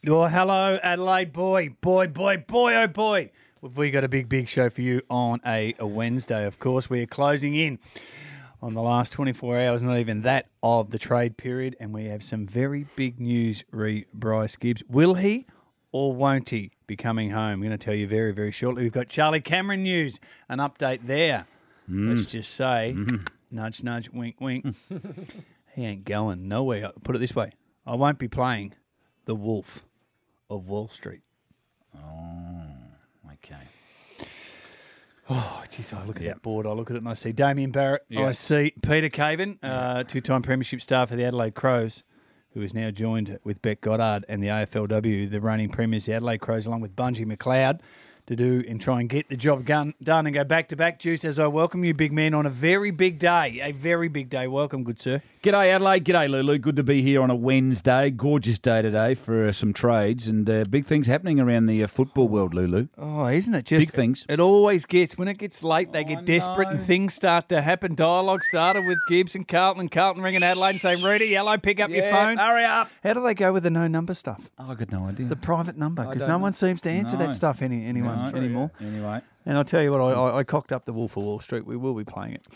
Oh, hello, Adelaide boy. Boy, oh boy. We've got a big show for you on a Wednesday, of course. We are closing in on the last 24 hours, not even that, of the trade period, and we have some very big news re Bryce Gibbs. Will he or won't he be coming home? I'm going to tell you very, very shortly. We've got Charlie Cameron news, an update there. Let's just say, nudge, nudge, wink, wink. He ain't going nowhere. Put it this way, I won't be playing the Wolf of Wall Street. Oh, okay. Oh, geez, I look at that board. I look at it and I see Damien Barrett. I see Peter Caven, two-time premiership star for the Adelaide Crows, who is now joined with Beck Goddard and the AFLW, the reigning premiers, the Adelaide Crows, along with Bungie McLeod, to do and try and get the job done and go back-to-back. Juice, as I welcome you, big man, on a very big day. A very big day. Welcome, good sir. G'day, Adelaide. G'day, Lulu. Good to be here on a Wednesday. Gorgeous day today for some trades and big things happening around the football world, Lulu. Oh, isn't it just... Big things. It always gets... When it gets late, they get desperate and things start to happen. Dialogue started with Gibbs and Carlton ringing Adelaide and saying, Ready, yellow, pick up your phone. Hurry up. How do they go with the no number stuff? Oh, I got no idea. The private number, because don't no know. one seems to answer No. that stuff anymore. Anyway. And I'll tell you what, I cocked up the Wolf of Wall Street. We will be playing it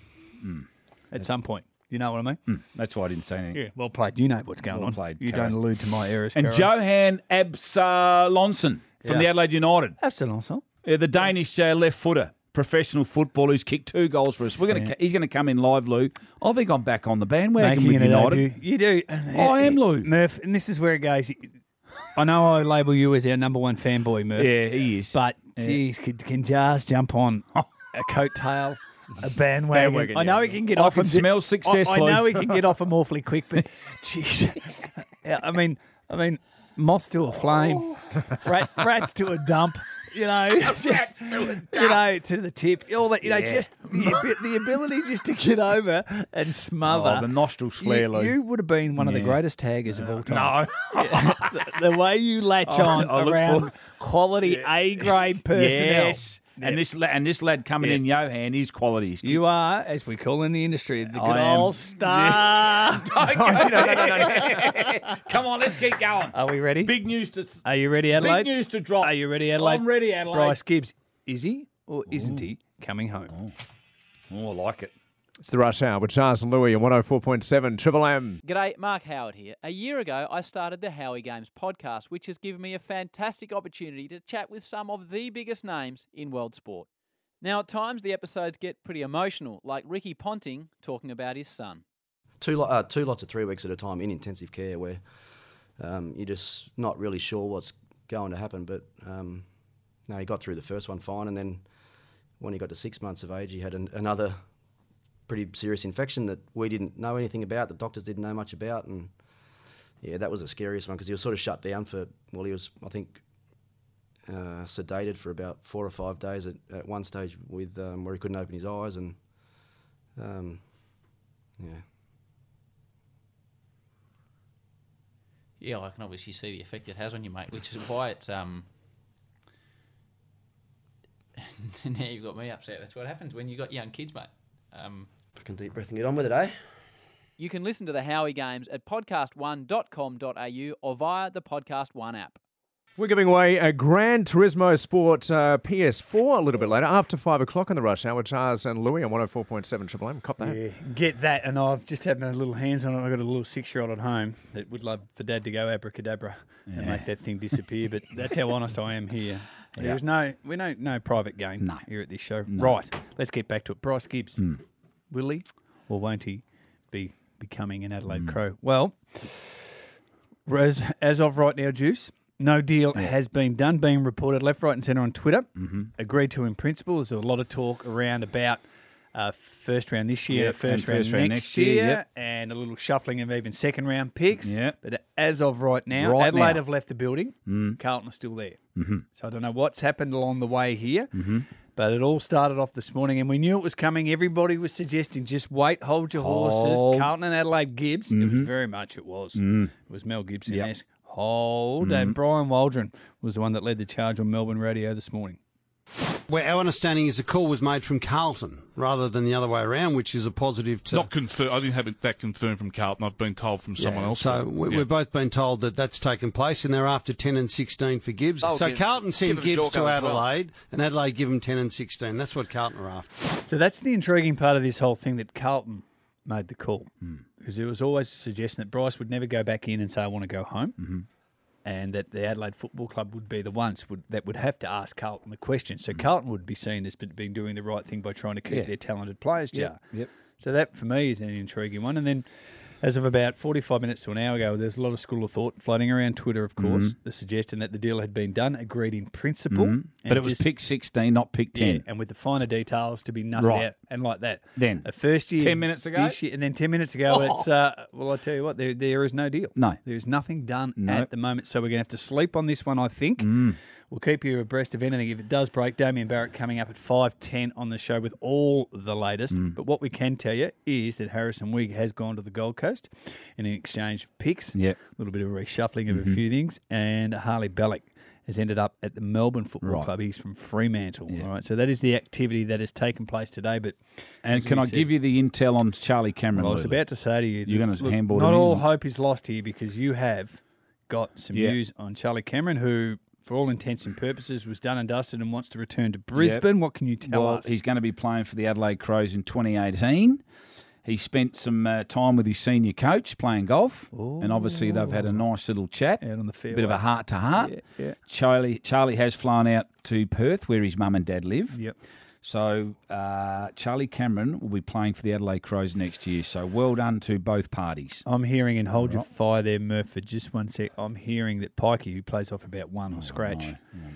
at some point. You know what I mean? That's why I didn't say anything. Yeah, well played. You know what's going Well on. played, You Carol. don't allude to my errors, And Carol. Johan Absalonson from the Adelaide United. Absolutely. The Danish left footer, professional footballer who's kicked 2 goals for us. He's going to come in live, Lou. I think I'm back on the bandwagon Making with it United. debut. You do. I am, Lou. Murph, and this is where it goes. I know I label you as our number one fanboy, Murph. Yeah, he is. But, geez, can Jars jump on a coattail, a bandwagon? I know he can get off can him. smell success, I Lou. know he can get off him awfully quick, but, geez. Yeah, I mean, moths to a flame, rats to a dump. You know, just, to the tip, all that. Just the ability just to get over and smother. Oh, the nostrils flare, Lou. You would have been one of the greatest taggers of all time. No, the way you latch on I look around quality A-grade personnel. Yes. And this lad coming in, Johan, is quality. You are, as we call in the industry, the good I am. old star. No. Come on, let's keep going. Are we ready? Big news to... Are you ready, Adelaide? Big news to drop. Are you ready, Adelaide? I'm ready, Adelaide. Bryce Gibbs, is he or isn't he coming home? Oh, I like it. It's the Rush Hour with Charles and Louis on 104.7 Triple M. G'day, Mark Howard here. A year ago, I started the Howie Games podcast, which has given me a fantastic opportunity to chat with some of the biggest names in world sport. Now, at times, the episodes get pretty emotional, like Ricky Ponting talking about his son. Two lots of 3 weeks at a time in intensive care where you're just not really sure what's going to happen. But no, he got through the first one fine, and then when he got to 6 months of age, he had another pretty serious infection that we didn't know anything about, the doctors didn't know much about, and yeah, that was the scariest one because he was sort of shut down for, well, he was, I think, sedated for about 4 or 5 days at one stage with where he couldn't open his eyes, and Yeah, I can obviously see the effect it has on you, mate, which is why it's... Now you've got me upset. That's what happens when you've got young kids, mate. Fucking deep breath and get on with it, eh? You can listen to the Howie Games at podcast1.com.au or via the Podcast One app. We're giving away a Gran Turismo Sport PS4 a little bit later, after 5 o'clock on the Rush Hour with Charles and Louis on 104.7 Triple M. Cop that. Yeah, get that. And I've just had my little hands on it. I've got a little 6-year-old at home that would love for Dad to go abracadabra and make that thing disappear. But that's how honest I am here. There's no private game here at this show. No. Right, let's get back to it. Bryce Gibbs, will he or won't he be becoming an Adelaide Crow? Well, as of right now, Juice, no deal has been done, being reported left, right and centre on Twitter. Agreed to in principle. There's a lot of talk around about first round this year, first round next year, and a little shuffling of even second round picks. Yep. But as of right now, Adelaide have left the building. Carlton are still there. So I don't know what's happened along the way here. But it all started off this morning, and we knew it was coming. Everybody was suggesting, just wait, hold your horses. Carlton and Adelaide Gibbs. It was very much, it was. It was Mel Gibson-esque. Hold. And Brian Waldron was the one that led the charge on Melbourne radio this morning. Where our understanding is the call was made from Carlton rather than the other way around, which is a positive to... Not confirmed. I didn't have that confirmed from Carlton. I've been told from someone else. So we've both been told that that's taken place, and they're after 10 and 16 for Gibbs. So Carlton sent Gibbs to Adelaide, and Adelaide give him 10 and 16. That's what Carlton are after. So that's the intriguing part of this whole thing, that Carlton made the call. Because there was always a suggestion that Bryce would never go back in and say, I want to go home. And that the Adelaide Football Club would be the ones that would have to ask Carlton the question. So Carlton would be seen as being doing the right thing by trying to keep their talented players, Jar. Yep. So that, for me, is an intriguing one. And then, as of about 45 minutes to an hour ago, there's a lot of school of thought floating around Twitter, of course, the suggestion that the deal had been done, agreed in principle. But it was pick 16, not pick 10. Yeah, and with the finer details to be nutted out and like that. Then, a first year, 10 minutes ago? this year, and then 10 minutes ago, it's, well, I tell you what, there is no deal. No. There's nothing done at the moment. So we're going to have to sleep on this one, I think. We'll keep you abreast of anything. If it does break, Damien Barrett coming up at 5:10 on the show with all the latest. But what we can tell you is that Harrison Wigg has gone to the Gold Coast in exchange for picks. Yep. A little bit of a reshuffling of a few things. And Harley Bellick has ended up at the Melbourne Football Club. He's from Fremantle. All right. So that is the activity that has taken place today. But And can I give you the intel on Charlie Cameron? Well, I was about to say to you, You're going to handball not him all in? hope is lost here, because you have got some news on Charlie Cameron, who, for all intents and purposes, was done and dusted and wants to return to Brisbane. What can you tell us? He's going to be playing for the Adelaide Crows in 2018. He spent some time with his senior coach playing golf, and obviously they've had a nice little chat, out on the fairways. bit of a heart-to-heart. Yeah. Charlie has flown out to Perth, where his mum and dad live. Yep. So Charlie Cameron will be playing for the Adelaide Crows next year. So well done to both parties. I'm hearing, and hold your fire there, Murph, for just 1 sec. I'm hearing that Pikey, who plays off about one or scratch,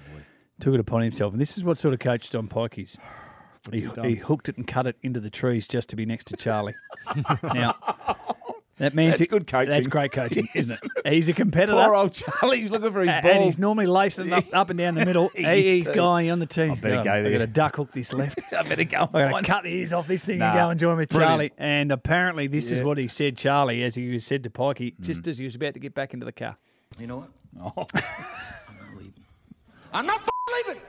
took it upon himself. And this is what sort of coach Don Pikey's. He hooked it and cut it into the trees just to be next to Charlie. Now, that means That's good coaching. That's great coaching, isn't it? He's a competitor. Poor old Charlie, he's looking for his ball. And he's normally lacing up and down the middle. He's going on the team. I better go there. I've got to duck hook this left. I better go. I've got to cut the ears off this thing and go and join with Brilliant. Charlie. And apparently this is what he said, Charlie, as he said to Pikey, just as he was about to get back into the car. You know what? Oh. I'm not leaving.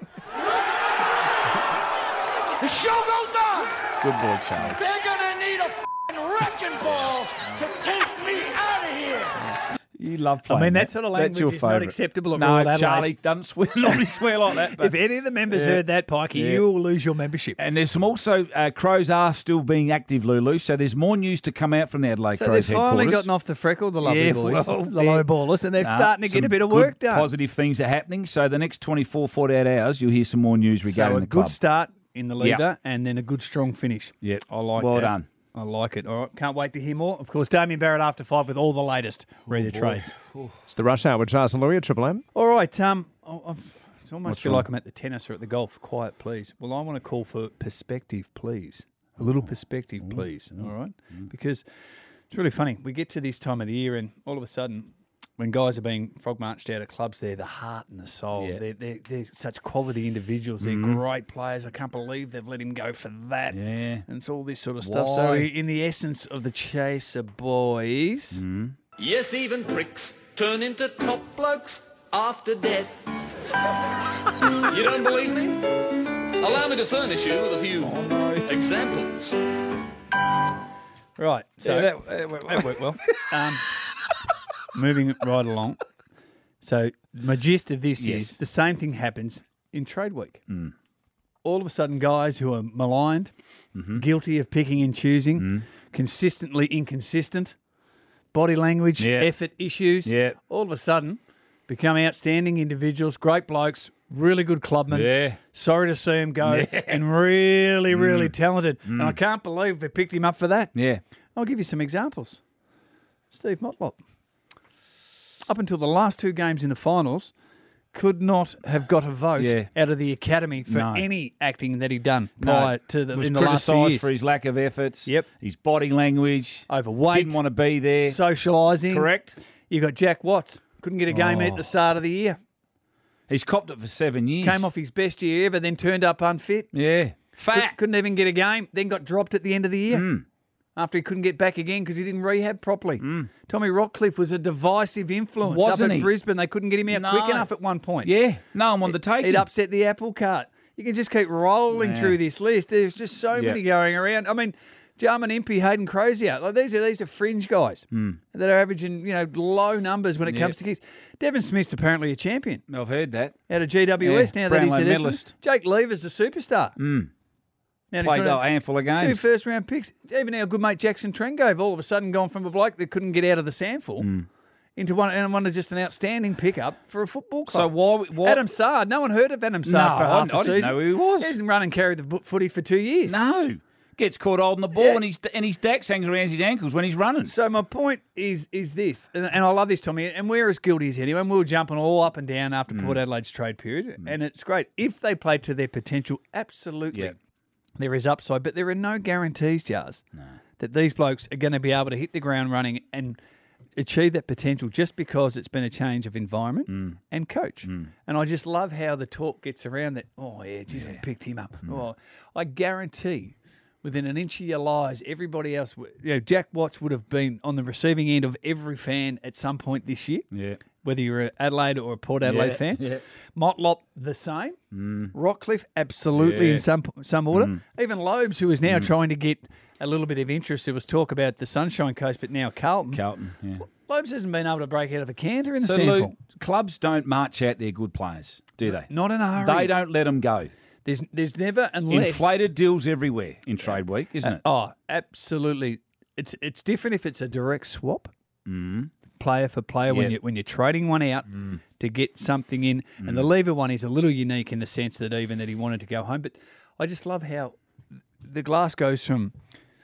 The show goes on. Good boy, Charlie. They're gonna need a wrecking ball to take me out of here. You love playing. I mean, that sort of language is not acceptable at Royal Adelaide. Charlie doesn't swear like that. But if any of the members heard that, Pikey, you will lose your membership. And there's some also, Crows are still being active, Lulu, so there's more news to come out from the Adelaide So Crows they've finally headquarters. gotten off the freckle, the lovely boys, well, the low ballers, and they're starting to get a bit of work done. Positive things are happening, so the next 24, 48 hours, you'll hear some more news regarding the club. Good start in the leader and then a good, strong finish. Yeah, I like well that. done. I like it. All right, can't wait to hear more. Of course, Damien Barrett after 5 with all the latest. Read the trades. It's the Rush Hour with Charles and Louis at Triple M. All right, I almost feel like I'm at the tennis or at the golf. Quiet, please. Well, I want to call for perspective, please. A little perspective, please. All right? Because it's really funny. We get to this time of the year and all of a sudden, when guys are being frog marched out of clubs, they're the heart and the soul. Yeah. They're such quality individuals. They're great players. I can't believe they've let him go for that. Yeah. And it's all this sort of stuff. So in the essence of the Chaser boys... Yes, even pricks turn into top blokes after death. You don't believe me? Allow me to furnish you with a few examples. Right. So that worked well. Moving right along. So my gist of this is the same thing happens in trade week. All of a sudden, guys who are maligned, guilty of picking and choosing, consistently inconsistent, body language, effort issues, all of a sudden become outstanding individuals, great blokes, really good clubmen. Sorry to see him go, and really, really talented. And I can't believe they picked him up for that. I'll give you some examples. Steve Motlop. Up until the last 2 games in the finals, could not have got a vote out of the academy for any acting that he'd done prior to the, was in the last 2 years. for his lack of efforts. Yep. His body language. Overweight. Didn't want to be there. Socialising. Correct. You got Jack Watts. Couldn't get a game at the start of the year. He's copped it for 7 years. Came off his best year ever, then turned up unfit. Yeah. Fat. Couldn't even get a game, then got dropped at the end of the year. After he couldn't get back again because he didn't rehab properly. Tommy Rockcliffe was a divisive influence. Wasn't up he? at Brisbane. They couldn't get him out quick enough at one point. Yeah. No one wanted to take He'd him. upset the apple cart. You can just keep rolling through this list. There's just so many going around. I mean, Jarman Impey, Hayden Crozier, like these are fringe guys that are averaging low numbers when it comes to kicks. Devon Smith's apparently a champion. I've heard that. Out of GWS now that he's at Essendon. medalist. Jake Lever's the superstar. Now Played a handful of games. 2 first-round picks. Even our good mate Jackson Trengove all of a sudden gone from a bloke that couldn't get out of the SANFL into one of just an outstanding pickup for a football club. So why Adam Sard, no one heard of Adam Sard for half the season. I didn't know who he was. He hasn't run and carried the footy for 2 years. No. Gets caught holding the ball and his dax hangs around his ankles when he's running. So my point is this, and I love this, Tommy, and we're as guilty as anyone. We were jumping all up and down after Port Adelaide's trade period, and it's great. If they play to their potential, absolutely, there is upside, but there are no guarantees, Jars, that these blokes are going to be able to hit the ground running and achieve that potential just because it's been a change of environment and coach. And I just love how the talk gets around that, we picked him up. Oh, I guarantee within an inch of your lies, everybody else, Jack Watts would have been on the receiving end of every fan at some point this year. Yeah. Whether you're an Adelaide or a Port Adelaide fan. Yeah. Motlop, the same. Rockcliffe, absolutely in some order. Even Lobes, who is now trying to get a little bit of interest. There was talk about the Sunshine Coast, but now Carlton. Yeah. Lobes hasn't been able to break out of a canter in the So, SANFL. Luke, clubs don't march out their good players, do they? Not in a hurry. They don't let them go. There's never, unless... Inflated deals everywhere in trade week, isn't it? Oh, absolutely. It's different if it's a direct swap, player for player, when you're trading one out to get something in. And the Lever one is a little unique in the sense that even that he wanted to go home. But I just love how the glass goes from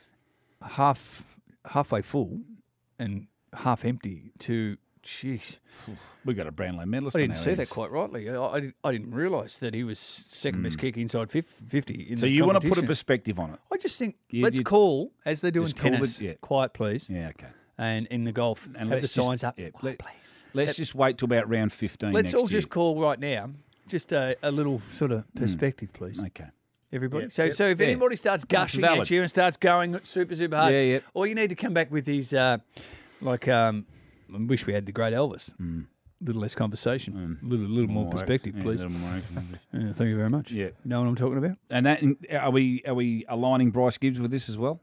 halfway full and half empty to, jeez. We got a Brownlow medalist. I didn't see that quite rightly. I didn't realise that he was second best kick inside 50. So you want to put a perspective on it? I just think let's call, as they do in tennis, it, quiet please. Yeah, okay. And in the golf, and have the signs up. Yeah, quiet please. Let's just wait till about round 15 Let's all next year. just call right now, just a little sort of perspective, please. Okay. Everybody. So if anybody starts gushing at you and starts going super hard, or you need to come back with these, I wish we had the great Elvis. A little less conversation, a little more perspective, please. Thank you very much. Yeah. Know what I'm talking about? And that are we aligning Bryce Gibbs with this as well?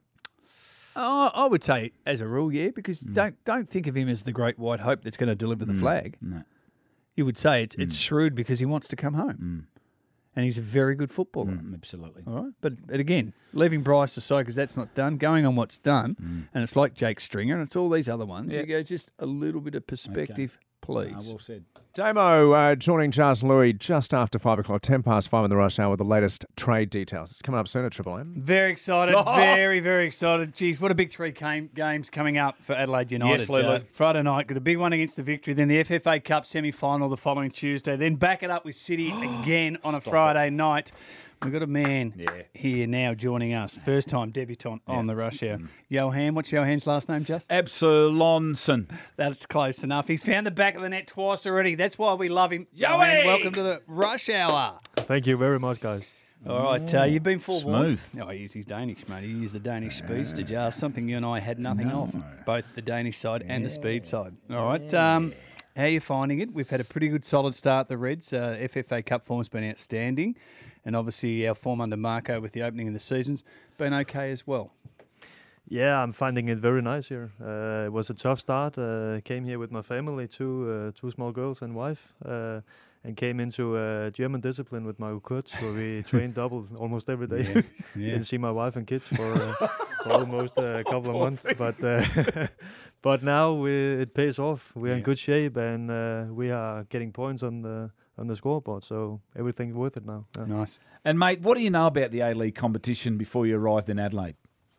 I would say, as a rule, because don't think of him as the great white hope that's going to deliver the flag. No. You would say it's shrewd because he wants to come home. And he's a very good footballer. Absolutely. All right. But again, leaving Bryce aside because that's not done, going on what's done, and it's like Jake Stringer and it's all these other ones, you go just a little bit of perspective, please. Well said. Damo joining Charles and Louis just after 5 o'clock, 10 past 5 in the rush hour with the latest trade details. It's coming up soon at Triple M. Very excited, very, very excited. Geez, what a big three games coming up for Adelaide United. Yes, Lulu. Friday night, got a big one against the Victory, then the FFA Cup semi-final the following Tuesday, then back it up with City again on a Friday night. We've got a man here now joining us. First time debutant on the rush hour. Johan, what's Johan's last name, Just? Absalonson. That's close enough. He's found the back of the net twice already. That's why we love him. Johan, welcome to the rush hour. Thank you very much, guys. All right, you've been forewarned. Smooth. Oh, he's Danish, mate. He used the Danish speedster, Just something you and I had nothing of, both the Danish side and the speed side. All right, how are you finding it? We've had a pretty good solid start, the Reds. FFA Cup form's been outstanding. And obviously our form under Marco with the opening of the season's been okay as well. Yeah, I'm finding it very nice here. It was a tough start. Came here with my family, two small girls and wife, and came into German discipline with my coach, where we trained double almost every day. Didn't see my wife and kids for almost a couple of months, but now it pays off. We're in good shape, and we are getting points on the scoreboard, so everything's worth it now. Yeah. Nice. And mate, what do you know about the A-League competition before you arrived in Adelaide?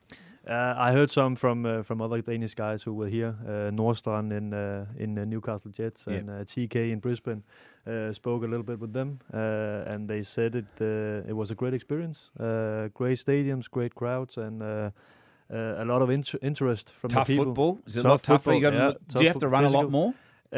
I heard some from other Danish guys who were here. Nordstrand in Newcastle Jets and TK in Brisbane. Spoke a little bit with them, and they said it was a great experience. Great stadiums, great crowds, and a lot of interest from the people. Football? Is it a lot tougher? Do you have to run a lot more?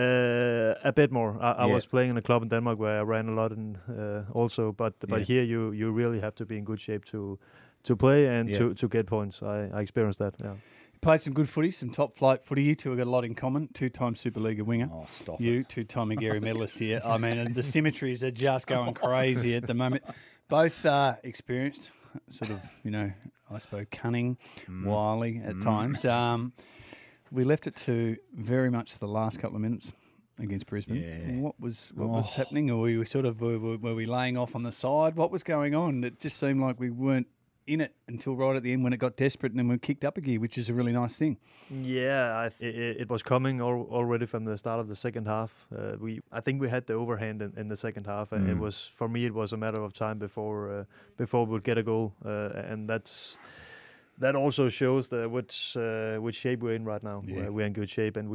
A bit more. I was playing in a club in Denmark where I ran a lot, and also, but here you really have to be in good shape to play and to get points. I experienced that. Yeah. Played some good footy, some top flight footy. You two have got a lot in common. 2-time Superliga winger. Oh, stop you, it. 2-time Magarey medalist here. I mean, the symmetries are just going crazy at the moment. Both experienced, sort of, I suppose, cunning, wily at times. We left it to very much the last couple of minutes against Brisbane. Yeah. What was happening? Or were we laying off on the side? What was going on? It just seemed like we weren't in it until right at the end when it got desperate, and then we kicked up a gear, which is a really nice thing. Yeah, it was coming already from the start of the second half. I think we had the overhand in the second half, and it was, for me, it was a matter of time before we would get a goal, and that also shows which shape we're in right now. Yeah. We're in good shape, and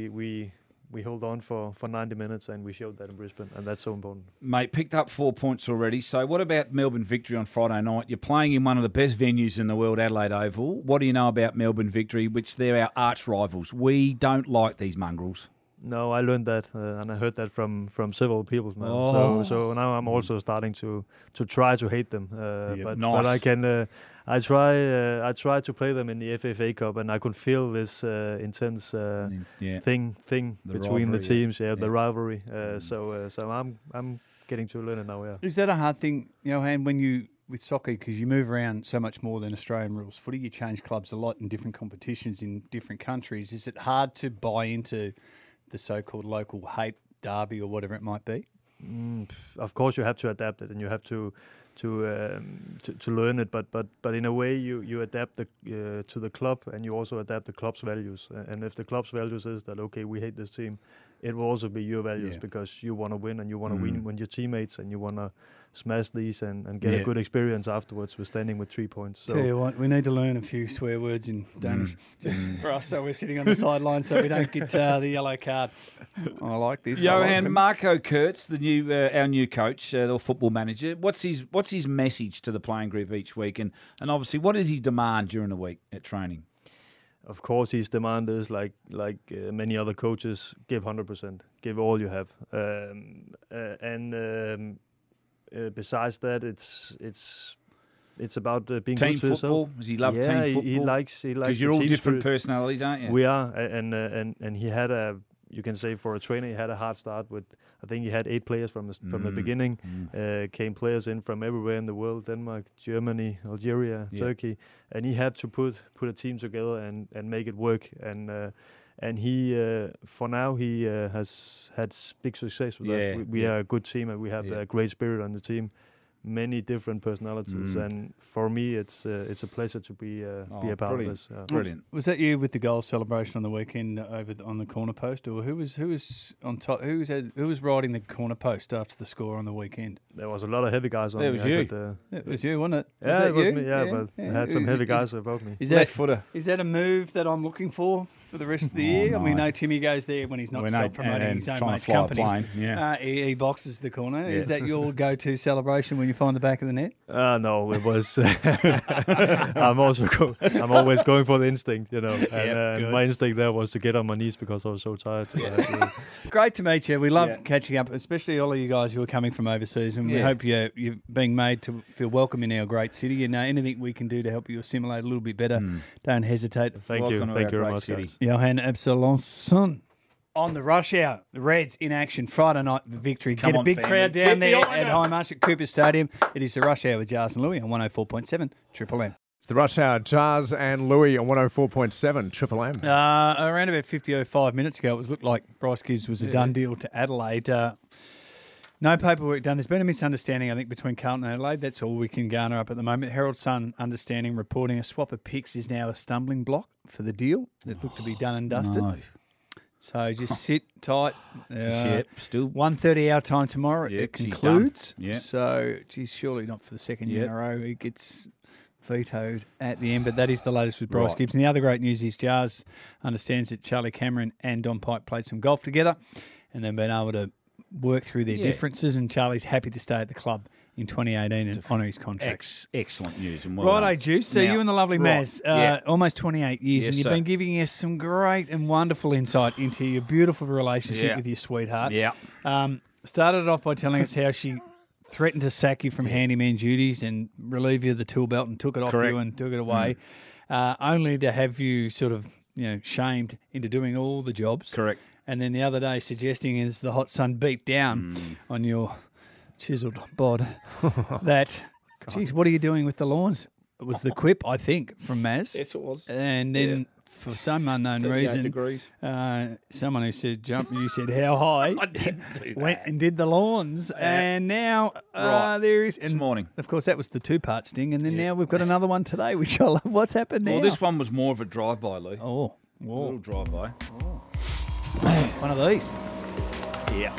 we hold on for 90 minutes, and we showed that in Brisbane, and that's so important. Mate, picked up 4 points already. So what about Melbourne Victory on Friday night? You're playing in one of the best venues in the world, Adelaide Oval. What do you know about Melbourne Victory, which they're our arch rivals? We don't like these mongrels. No, I learned that, and I heard that from several people now. So now I'm also starting to try to hate them. But I can. I try to play them in the FFA Cup, and I could feel this intense thing between the teams. The rivalry. So I'm getting to learn it now. Yeah. Is that a hard thing, Johan, when you with soccer, because you move around so much more than Australian rules footy? You change clubs a lot in different competitions in different countries. Is it hard to buy into the so-called local hate derby or whatever it might be? Of course, you have to adapt it, and you have to learn it. But in a way, you adapt to the club, and you also adapt the club's values. And if the club's values is that, okay, we hate this team, it will also be your values, because you want to win, and you want to win when your teammates, and you want to smash these and get a good experience afterwards with standing with 3 points. So tell you what, we need to learn a few swear words in Danish for us, so we're sitting on the sideline so we don't get the yellow card. I like this. Johan, Marco Kurtz, our new coach, the football manager. What's his message to the playing group each week, and obviously what is his demand during the week at training? Of course, his demand is like many other coaches: give 100%, give all you have, besides that, it's about being team good to football. yourself. Does he love team football? He likes. Because you're all different personalities, aren't you? We are, and he had you can say for a trainer, he had a hard start with. I think he had 8 players from the beginning. Came players in from everywhere in the world: Denmark, Germany, Algeria, Turkey, and he had to put a team together and make it work. And he, for now, he has had big success with that. We are a good team, and we have a great spirit on the team. Many different personalities, and for me, it's a pleasure to be a part of this. Brilliant. Was that you with the goal celebration on the weekend on the corner post, or who was on top? Who was riding the corner post after the score on the weekend? There was a lot of heavy guys on. It was you. It was you, wasn't it? Yeah, it was me. Yeah, but I had some heavy guys above me. Left footer. Is that a move that I'm looking for the rest of the year? No. I mean, no, Timmy goes there when he's not self-promoting his own mate's companies. He boxes the corner. Is that your go-to celebration when you find the back of the net? No, it was. I'm always going for the instinct, And my instinct there was to get on my knees because I was so tired. Great to meet you. We love catching up, especially all of you guys who are coming from overseas, and we hope you're being made to feel welcome in our great city. Anything we can do to help you assimilate a little bit better, don't hesitate. Thank you very much, city. Johan Absalonsson on the rush hour. The Reds in action Friday night victory. Get a big crowd down there at Highmarsh at Cooper Stadium. It is the rush hour with Jars and Louis on 104.7 Triple M. It's the rush hour, Jars and Louis on 104.7 Triple M. Around about 55 minutes ago, it looked like Bryce Gibbs was a done deal to Adelaide. No paperwork done. There's been a misunderstanding, I think, between Carlton and Adelaide. That's all we can garner up at the moment. Herald Sun understanding, reporting a swap of picks is now a stumbling block for the deal that looked to be done and dusted. No. So just sit tight. Still 1:30 our time tomorrow. It concludes. Yep. So, geez, surely not for the second year in a row. He gets vetoed at the end, but that is the latest with Bryce Gibbs. And the other great news is Jars understands that Charlie Cameron and Don Pike played some golf together and they've been able to work through their differences, and Charlie's happy to stay at the club in 2018 and honour his contract. Excellent news. And Juice. So you and the lovely Maz, almost 28 years, and you've been giving us some great and wonderful insight into your beautiful relationship with your sweetheart. Yeah. Started it off by telling us how she threatened to sack you from handyman duties and relieve you of the tool belt and took it off you and took it away, only to have you sort of shamed into doing all the jobs. Correct. And then the other day suggesting as the hot sun beat down on your chiseled bod. That, geez, what are you doing with the lawns? It was the quip, I think, from Maz. Yes, it was. And then for some unknown 38 reason, degrees. Someone who said jump, you said how high. I didn't do Went that. and did the lawns, and now there is. This And morning. of course, that was the 2-part sting, and then now we've got another one today, which I love. What's happened now? Well, this one was more of a drive-by, Lou. Oh, A little drive-by. one of these. Yeah.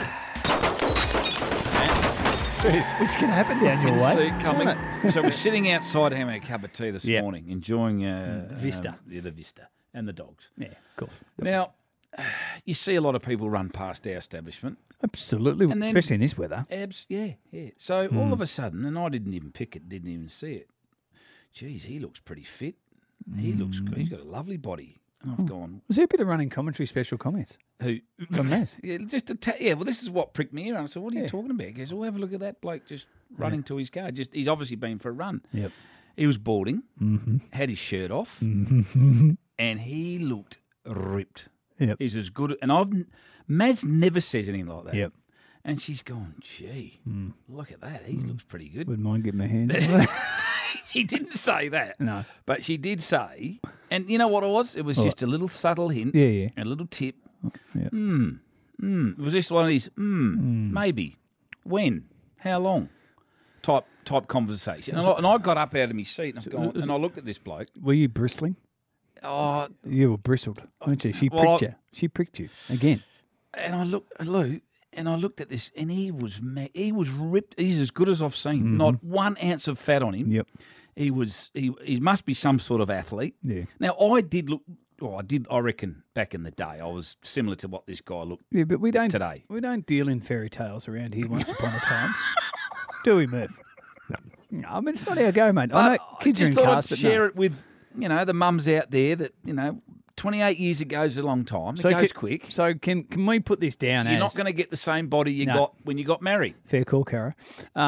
Which can happen down your Didn't way. see it coming. can't it? So we're sitting outside having a cup of tea this Yep. morning, enjoying the vista. the vista and the dogs. Yeah, of course. Now, you see a lot of people run past our establishment. Absolutely, And then- especially in this weather. Yeah. So all of a sudden, and I didn't even pick it, didn't even see it. Geez, he looks pretty fit. He's got a lovely body. And I've gone, Was there a bit of running commentary special comments who? from Maz? Yeah, just well, this is what pricked me ear. I said, what are you talking about? He goes, well, have a look at that bloke just running to his car. He's obviously been for a run. Yep. He was balding, had his shirt off, Mm-hmm. and he looked ripped. Yep. He's as good. And Maz never says anything like that. Yep. And she's gone, gee, look at that. He looks pretty good. Wouldn't mind getting my hands on it. She didn't say that. No. But she did say, and you know what it was? It was just a little subtle hint, Yeah. a little tip. Yeah. It was just one of these, maybe, when, how long, type conversation. And I got up out of my seat and I've gone, and I looked at this bloke. Were you bristling? Oh, You were bristled, weren't you? She Well, pricked you. She pricked you again. and I looked, Lou, and I looked at this, and he was ripped. He's as good as I've seen. Not 1 ounce of fat on him. Yep. He must be some sort of athlete. Yeah. Now I did look. Oh, I reckon back in the day I was similar to what this guy looked. Yeah, but we don't today. We don't deal in fairy tales around here. Once upon a time, do we, Murph? No, I mean it's not our go, mate. I know kids are just in thought cars, I'd but share no. it with the mums out there that 28 years ago is a long time. It goes quick. So can we put this down? You're as not going to get the same body you No. got when you got married. fair call, Cara.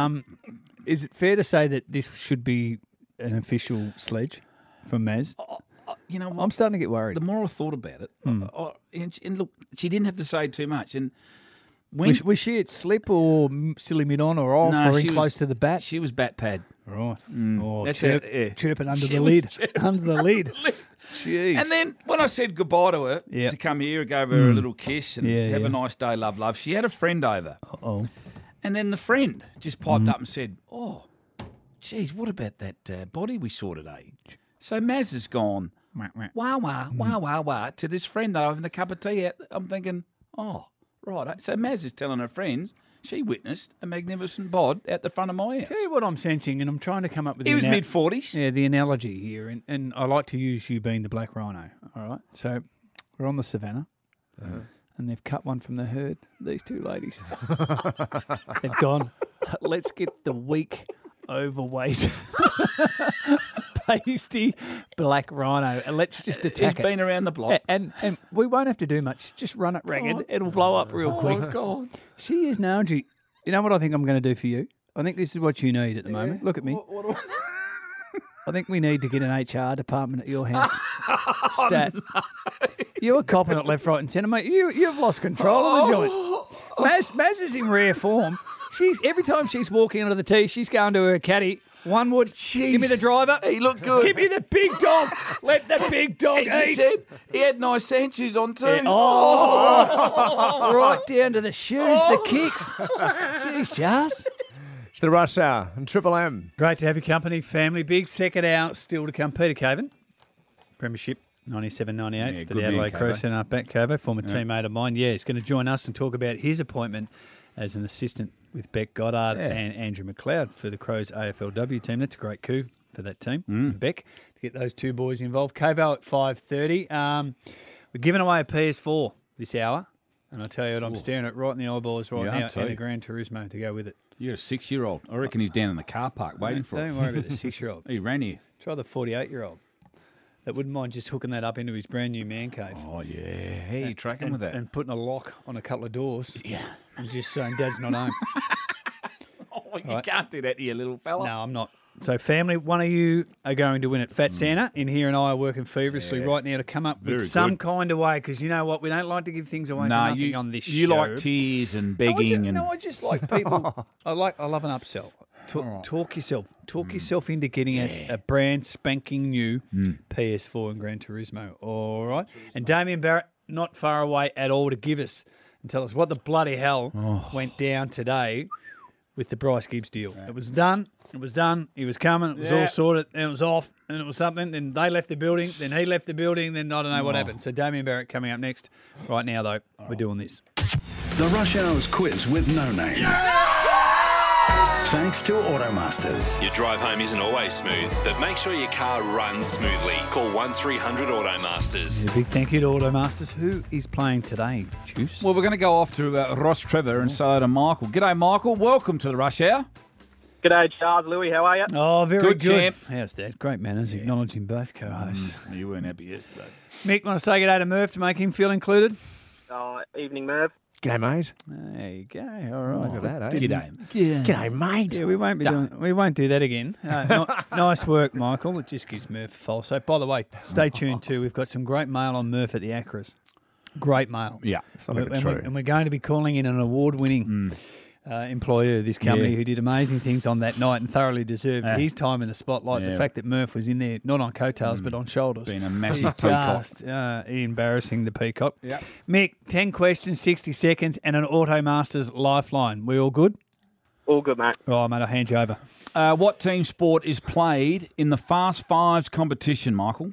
Is it fair to say that this should be an official sledge from Maz? You know what? I'm starting to get worried. The more I thought about it, and look, she didn't have to say too much. And when Was she at slip or silly mid on or off No, or in she close was- to the bat? she was bat pad. Right. Oh, That's chirping under She the was lid. chirping Under the lid. Jeez. And then when I said goodbye to her Yep. to come here, gave her a little kiss and Yeah, have yeah. a nice day, love. She had a friend over. Oh. And then the friend just piped up and said, oh, geez, what about that body we saw today? So Maz has gone, wah, to this friend that I'm having a cup of tea at. I'm thinking, oh, right. So Maz is telling her friends she witnessed a magnificent bod at the front of my house. Tell you what I'm sensing, and I'm trying to come up with He was the mid-40s. Yeah, the analogy here, and I like to use you being the black rhino. All right, so we're on the savannah, and they've cut one from the herd. These two ladies, they've gone. Let's get the weak, overweight, pasty black rhino, and let's just attack He's been around the block. And we won't have to do much. Just run it ragged. It'll blow up real quick. Oh, God. She is Naomi. You know what I think I'm going to do for you? I think this is what you need at the moment. Look at me. I think we need to get an HR department at your house. Stat. You were copping it left, right, and centre, mate. You've lost control of the joint. Maz is in rare form. Every time she's walking onto the tee, she's going to her caddy. One would. Give me the driver. He looked good. Give me the big dog. Let the big dog As he eat. said, he had nice sand shoes on too. Yeah. Oh, right down to the shoes, the kicks. Jeez, Jars. It's the Rush Hour and Triple M. Great to have your company, family. Big second hour still to come. Peter Caven, Premiership 97-98 Yeah, for good the man, Adelaide Cavo. Crow Centre back, Cavo, former teammate of mine. Yeah, he's going to join us and talk about his appointment as an assistant with Beck Goddard and Andrew McLeod for the Crows AFLW team. That's a great coup for that team, Beck, to get those two boys involved. Cavo at 5:30. We're giving away a PS4 this hour, and I'll tell you what, I'm staring at right in the eyeballs right Yeah, now, I'll tell and a you. Gran Turismo to go with it. You're a 6-year-old. I reckon he's down in the car park waiting for it. Don't worry about the 6-year-old. He ran here. Try the 48-year-old. That wouldn't mind just hooking that up into his brand new man cave. Oh, yeah. How are you tracking with that? And putting a lock on a couple of doors. Yeah. And just saying, Dad's not home. You can't do that to your little fella. No, I'm not. So, family, one of you are going to win it. Fat Santa in here and I are working feverishly right now to come up with some kind of way, because you know what? We don't like to give things away for nothing on this show. You like tears and begging. I just like people. I love an upsell. Talk yourself into getting us a brand spanking new PS4 and Gran Turismo. All right. And Damien Barrett, not far away at all to give us and tell us what the bloody hell went down today with the Bryce Gibbs deal. It was done. It was done. He was coming. It was all sorted. And it was off. And it was something. Then they left the building. Then he left the building. Then I don't know what happened. So Damien Barrett coming up next. Right now, though, we're doing this. The Rush Hours quiz with no name. Thanks to Automasters. Your drive home isn't always smooth, but make sure your car runs smoothly. Call 1300 Automasters. A big thank you to Automasters. Who is playing today, Juice? Well, we're going to go off to Ross Trevor and say hello to Michael. G'day, Michael. Welcome to the Rush Hour. G'day, Charles. Louis, how are you? Oh, very good. Champ. How's that? Great manners, acknowledging both co-hosts. You weren't happy yesterday. Mick, want to say g'day to Murph to make him feel included? Evening, Merv. G'day, mate. There you go. All right. Look at that, eh? G'day, mate. Yeah, we won't do that again. Nice work, Michael. It just gives Murph a false. So, by the way, stay tuned too. We've got some great mail on Murph at the Acras. Great mail. Yeah, and we're going to be calling in an award-winning employer of this company who did amazing things on that night and thoroughly deserved his time in the spotlight. The fact that Murph was in there, not on coattails, but on shoulders. Been a massive peacock. Just embarrassing the peacock. Yep. Mick, 10 questions, 60 seconds, and an Automasters lifeline. We all good? All good, mate. Oh, mate, I'll hand you over. What team sport is played in the Fast Fives competition, Michael?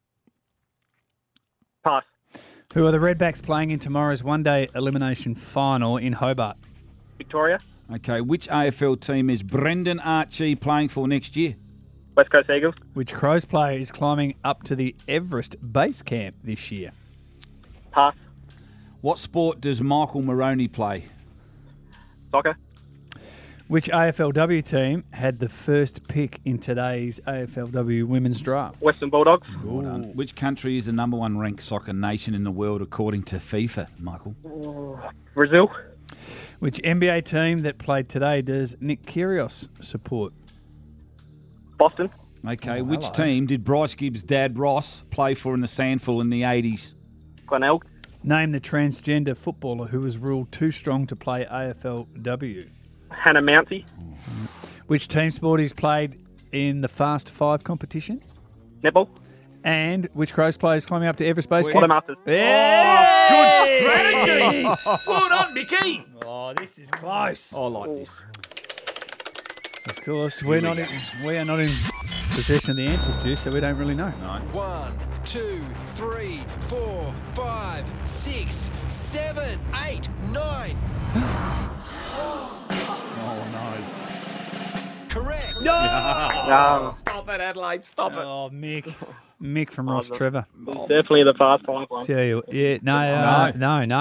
Pass. Who are the Redbacks playing in tomorrow's one-day elimination final in Hobart? Victoria. Okay, which AFL team is Brendan Archie playing for next year? West Coast Eagles. Which Crows player is climbing up to the Everest base camp this year? Pass. What sport does Michael Moroney play? Soccer. Which AFLW team had the first pick in today's AFLW women's draft? Western Bulldogs. Well done. Which country is the number one ranked soccer nation in the world according to FIFA, Michael? Brazil. Which NBA team that played today does Nick Kyrgios support? Boston. Okay, which team did Bryce Gibbs' dad Ross play for in the Sandful in the 80s? Glenelg. Name the transgender footballer who was ruled too strong to play AFLW. Hannah Mounty. Which team sport is played in the Fast Five competition? Netball. And which Crows player is climbing up to Everest Base Camp? Automasters. Good strategy! Well done, Mickey! Oh, this is close. I like this. Of course, we are not in possession of the answers, Juice, so we don't really know. No. 1, 2, 3, 4, 5, 6, 7, 8, 9. Oh, no. Correct. No. Stop it, Adelaide. Stop it. Oh, Mick from Ross Trevor. Definitely the Fast Five one. Tell you, no.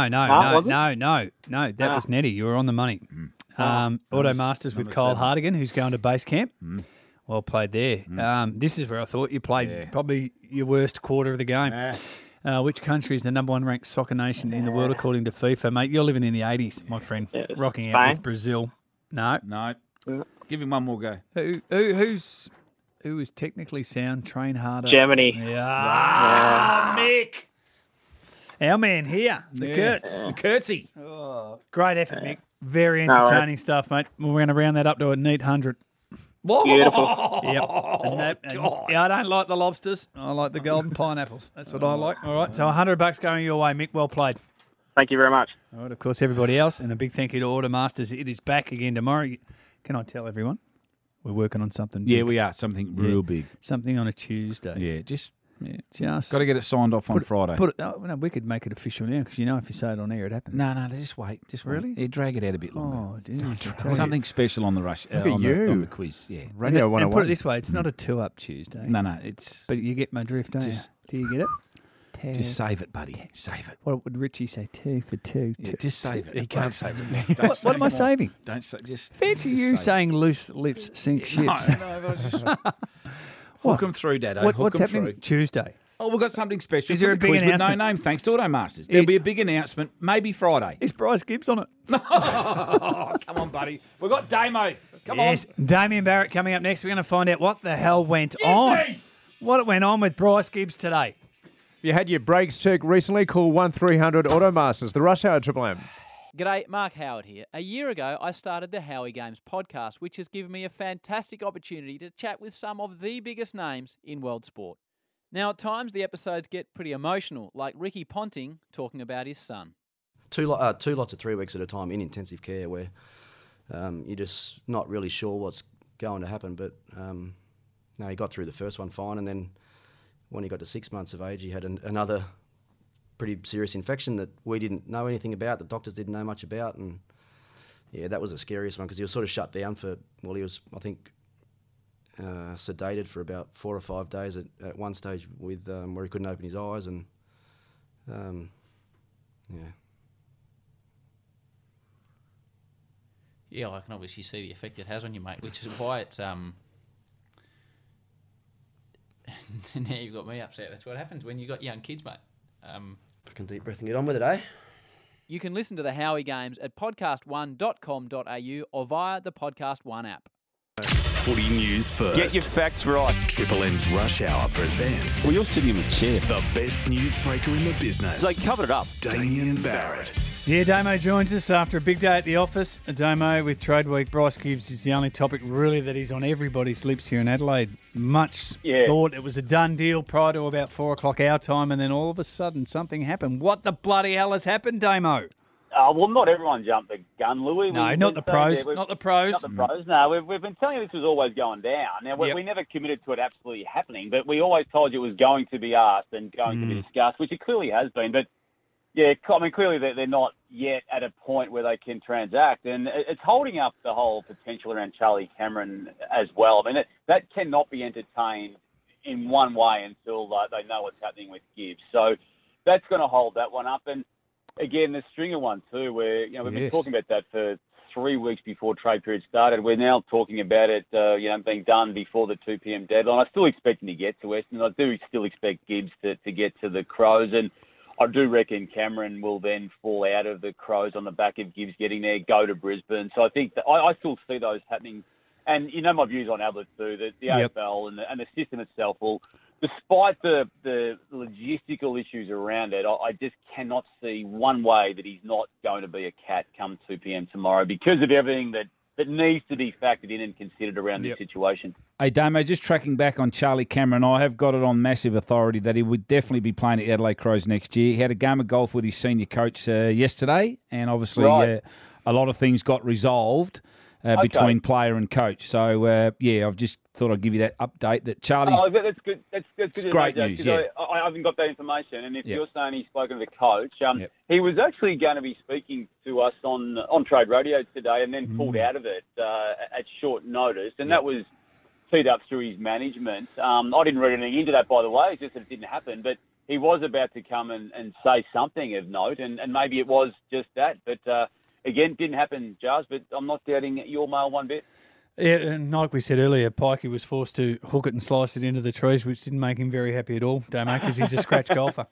That was Nettie. You were on the money. Automasters with Kyle Hardigan, who's going to base camp. Well played there. This is where I thought you played probably your worst quarter of the game. Which country is the number one ranked soccer nation in the world according to FIFA, mate? You're living in the 80s, my friend. Rocking out with Brazil. No. Give him one more go. Who is technically sound, train harder? Germany. Mick. Our man here, the Kurtz. The Kurtzy. Oh, great effort, Mick. Very entertaining stuff, mate. We're going to round that up to a neat 100. Beautiful. Yep. I don't like the lobsters. I like the golden pineapples. That's what I like. All right. So $100 going your way, Mick. Well played. Thank you very much. All right. Of course, everybody else, and a big thank you to Automasters. It is back again tomorrow. Can I tell everyone? We're working on something big. Yeah, we are. Something real big. Something on a Tuesday. Yeah, just got to get it signed off on Friday. No, we could make it official now because if you say it on air, it happens. No, just wait. Really? Yeah, drag it out a bit longer. Oh, dude. Something special on the rush. Look at you. On the quiz. Yeah. Radio 101. And put it this way, it's not a 2-up Tuesday. No, it's... But you get my drift, don't you? Do you get it? Just save it, buddy. Save it. What would Richie say? 2 for 2. Yeah, just save it. He can't save it. What am I saving? Don't say. Just fancy you saying loose lips sink ships. No. Hook them through, Dad. What's happening Tuesday? Oh, we've got something special. Is there a big announcement? No name, thanks to Automasters. There'll be a big announcement, maybe Friday. Is Bryce Gibbs on it? Come on, buddy. We've got Damo Come Yes, Damien Barrett coming up next. We're going to find out what the hell went on. What went on with Bryce Gibbs today. If you had your brakes checked recently, call 1300 Automasters. The Rush Hour Triple M. G'day, Mark Howard here. A year ago, I started the Howie Games podcast, which has given me a fantastic opportunity to chat with some of the biggest names in world sport. Now, at times, the episodes get pretty emotional, like Ricky Ponting talking about his son. Two lots of 3 weeks at a time in intensive care where you're just not really sure what's going to happen. But no, he got through the first one fine, and then when he got to 6 months of age, he had another pretty serious infection that we didn't know anything about, the doctors didn't know much about, and yeah, that was the scariest one because he was sort of shut down for, well, he was, I think, sedated for about 4 or 5 days at one stage with where he couldn't open his eyes, and yeah. Yeah, I can obviously see the effect it has on you, mate, which is why it's now you've got me upset. That's what happens when you've got young kids, mate. Fucking deep breath and get on with it, eh? You can listen to the Howie Games at podcast1.com.au or via the Podcast One app. Footy news first. Get your facts right. Triple M's Rush Hour presents. Well, you're sitting in a chair. The best newsbreaker in the business. They covered it up. Damien Barrett. Yeah, Damo joins us after a big day at the office. Damo with Trade Week. Bryce Gibbs is the only topic really that is on everybody's lips here in Adelaide. Much thought it was a done deal prior to about 4 o'clock our time, and then all of a sudden something happened. What the bloody hell has happened, Damo? Well, not everyone jumped the gun, Louis. No, not the pros. Not the pros. Not the pros. No, we've been telling you this was always going down. Now, we never committed to it absolutely happening, but we always told you it was going to be asked and going to be discussed, which it clearly has been. But, yeah, I mean, clearly they're not yet at a point where they can transact, and it's holding up the whole potential around Charlie Cameron as well. I mean, that cannot be entertained in one way until they know what's happening with Gibbs. So that's going to hold that one up. And again, the Stringer one too, where we've been talking about that for 3 weeks before trade period started. We're now talking about it, being done before the 2 p.m. deadline. I still expect him to get to Western. I do still expect Gibbs to get to the Crows, and I do reckon Cameron will then fall out of the Crows on the back of Gibbs getting there, go to Brisbane. So I think that I still see those happening. And you know my views on Ablett too, that the AFL and the system itself will, despite the logistical issues around it, I just cannot see one way that he's not going to be a cat come 2 p.m. tomorrow because of everything that needs to be factored in and considered around this situation. Hey, Damo, just tracking back on Charlie Cameron, I have got it on massive authority that he would definitely be playing at Adelaide Crows next year. He had a game of golf with his senior coach yesterday, and obviously a lot of things got resolved between player and coach. So, I've just thought I'd give you that update that Charlie's... Oh, that's good. That's good to great know, news, I haven't got that information. And if you're saying he's spoken to the coach, he was actually going to be speaking to us on Trade Radio today and then pulled out of it at short notice. And that was teed up through his management. I didn't read anything into that, by the way. It's just that it didn't happen. But he was about to come and say something of note, and maybe it was just that. But, again, didn't happen, Jars, but I'm not doubting your mail one bit. Yeah, and like we said earlier, Pikey was forced to hook it and slice it into the trees, which didn't make him very happy at all, Damo, because he's a scratch golfer.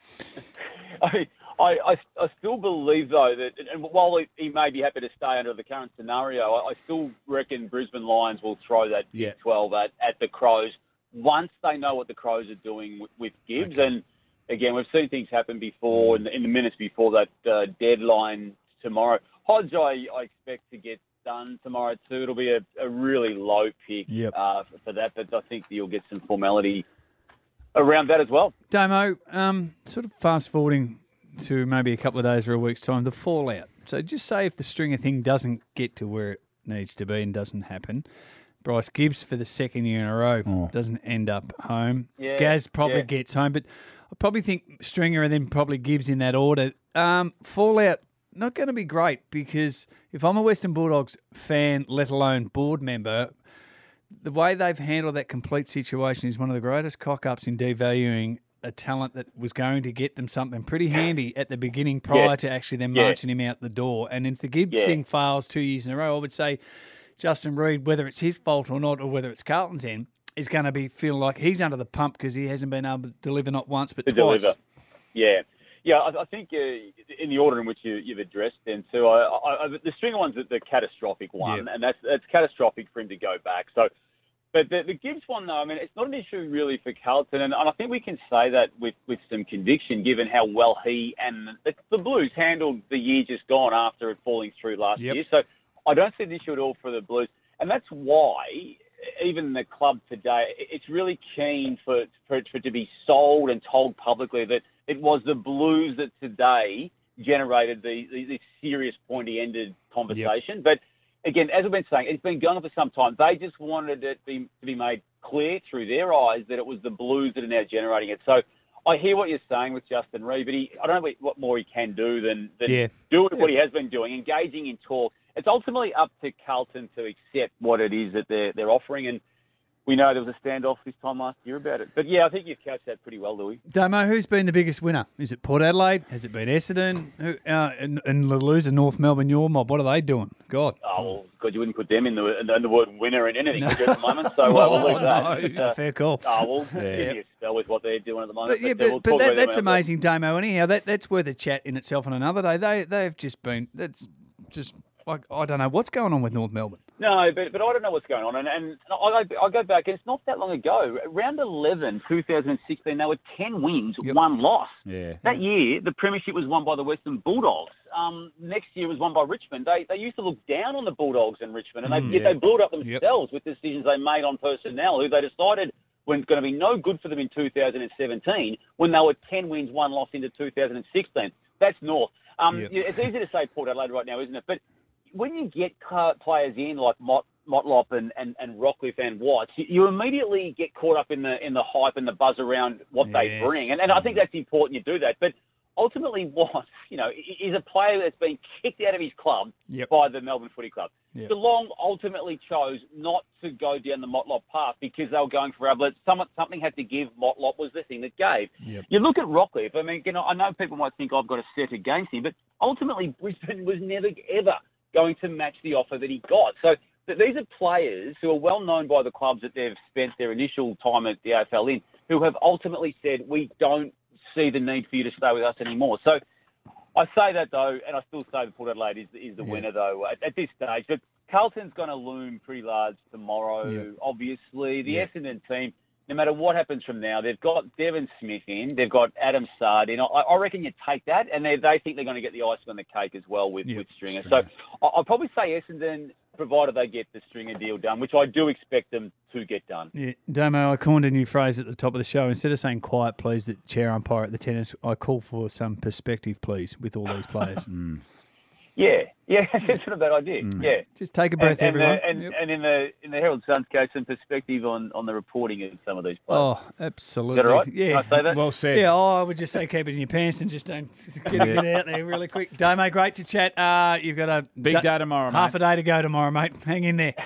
I still believe, though, that and while he may be happy to stay under the current scenario, I still reckon Brisbane Lions will throw that 12 at the Crows once they know what the Crows are doing with Gibbs. Okay. And, again, we've seen things happen before in the minutes before that deadline tomorrow. Hodge, I expect to get done tomorrow too. It'll be a really low pick for that, but I think you'll get some formality around that as well. Damo, sort of fast forwarding to maybe a couple of days or a week's time, the fallout. So just say if the Stringer thing doesn't get to where it needs to be and doesn't happen, Bryce Gibbs for the second year in a row doesn't end up home. Yeah, Gaz probably gets home, but I probably think Stringer and then probably Gibbs in that order. Fallout, not going to be great because if I'm a Western Bulldogs fan, let alone board member, the way they've handled that complete situation is one of the greatest cock-ups in devaluing a talent that was going to get them something pretty handy at the beginning prior to actually then marching him out the door. And if the Gibbs thing fails 2 years in a row, I would say Justin Reid, whether it's his fault or not, or whether it's Carlton's end, is going to feel like he's under the pump because he hasn't been able to deliver not once but twice. Deliver. Yeah. Yeah, I think in the order in which you've addressed them, too, the Stringer one's the catastrophic one, and that's catastrophic for him to go back. So, but the Gibbs one, though, I mean, it's not an issue really for Carlton, and I think we can say that with some conviction, given how well he and the Blues handled the year just gone after it falling through last year. So I don't see an issue at all for the Blues, and that's why even the club today, it's really keen for it to be sold and told publicly that it was the Blues that today generated the serious pointy-ended conversation. But again, as I've been saying, it's been going on for some time. They just wanted it to be made clear through their eyes that it was the Blues that are now generating it. So I hear what you're saying with Justin Reid, but I don't know what more he can do than do what he has been doing, engaging in talk. It's ultimately up to Carlton to accept what it is that they're offering, and we know there was a standoff this time last year about it. But, I think you've couched that pretty well, Louis. Damo, who's been the biggest winner? Is it Port Adelaide? Has it been Essendon? And the loser, North Melbourne, your mob? What are they doing? God. Oh, well, God, you wouldn't put them in the word winner in anything at the moment, so we'll leave that. No, fair call. Oh, well, give you a spell with what they're doing at the moment. But that's amazing, Damo. Anyhow, that's worth a chat in itself on another day. They've just been... That's just... I don't know what's going on with North Melbourne. No, but I don't know what's going on. And I go back, and it's not that long ago. Round 11, 2016, they were 10 wins, 1 loss. Yeah. That year, the premiership was won by the Western Bulldogs. Next year was won by Richmond. They used to look down on the Bulldogs in Richmond, and they blew it up themselves with decisions they made on personnel, who they decided were going to be no good for them in 2017 when they were 10 wins, 1 loss into 2016. That's North. It's easy to say Port Adelaide right now, isn't it? But when you get players in like Motlop and Rockcliffe and Watts, you immediately get caught up in the hype and the buzz around what they bring, and I think that's important you do that. But ultimately, Watts, is a player that's been kicked out of his club by the Melbourne Footy Club. Geelong ultimately chose not to go down the Motlop path because they were going for Ablett. Something had to give. Motlop was the thing that gave. You look at Rockcliffe. I mean, I know people might think I've got a set against him, but ultimately Brisbane was never ever going to match the offer that he got. So these are players who are well known by the clubs that they've spent their initial time at the AFL in, who have ultimately said, we don't see the need for you to stay with us anymore. So I say that, though, and I still say that Port Adelaide is the winner, though, at this stage. But Carlton's going to loom pretty large tomorrow, obviously. The Essendon team, no matter what happens from now, they've got Devon Smith in, they've got Adam Sard in. I reckon you take that, and they think they're going to get the icing on the cake as well with Stringer. So I'll probably say Essendon, provided they get the Stringer deal done, which I do expect them to get done. Yeah, Damo, I coined a new phrase at the top of the show. Instead of saying quiet, please, the chair umpire at the tennis, I call for some perspective, please, with all these players. Yeah, that's not a bad idea. Yeah, just take a breath, everyone. And in the Herald Sun's case, some perspective on the reporting of some of these players. Oh, absolutely. Is that all right? Yeah, Can I say that? Well said. Yeah, I would just say keep it in your pants and just don't get it out there really quick. Damo, great to chat. You've got a big day tomorrow, half a day to go tomorrow, mate. Hang in there.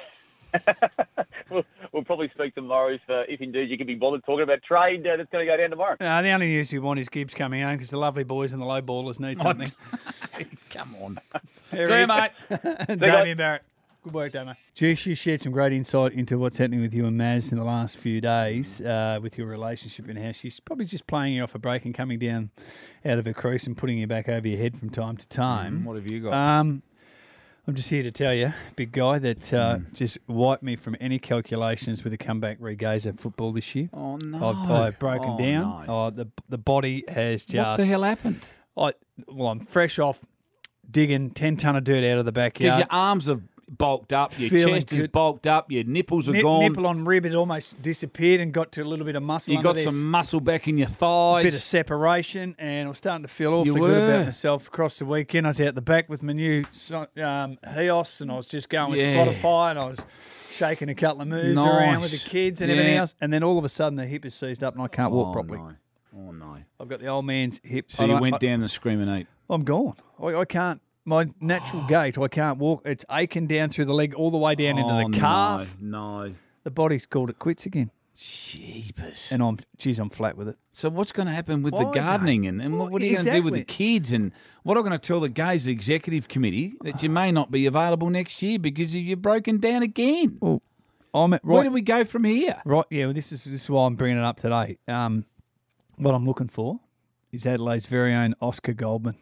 We'll probably speak tomorrow if indeed you can be bothered talking about trade that's going to go down tomorrow. The only news we want is Gibbs coming home because the lovely boys and the low ballers need something. Come on. See you, mate. Damien Barrett. Good work, Damo. Juice, you shared some great insight into what's happening with you and Maz in the last few days with your relationship and how she's probably just playing you off a break and coming down out of her crease and putting you back over your head from time to time. What have you got? I'm just here to tell you, big guy, that just wiped me from any calculations with the comeback Regaza football this year. Oh, no. I've broken down. No. The body has just... What the hell happened? I'm fresh off digging 10 tonne of dirt out of the backyard. Because your arms are bulked up, your Feeling chest is good. bulked up, your nipples are gone. Nipple on rib, it almost disappeared and got to a little bit of muscle. You got some muscle back in your thighs. Bit of separation, and I was starting to feel awfully good about myself across the weekend. I was out the back with my new HEOS, and I was just going with Spotify, and I was shaking a couple of moves around with the kids and everything else. And then all of a sudden, the hip is seized up, and I can't walk properly. No. Oh, no. I've got the old man's hip. So you went down the screaming eight. I'm gone. I can't. My natural gait, I can't walk. It's aching down through the leg all the way down into the calf. No. The body's called it quits again. Jeepers. And I'm flat with it. So what's going to happen with the gardening and what are you going to do with the kids? And what am I going to tell the guys, the executive committee, that you may not be available next year because you've broken down again? Well, where do we go from here? Right, yeah, well, this is why I'm bringing it up today. What I'm looking for is Adelaide's very own Oscar Goldman.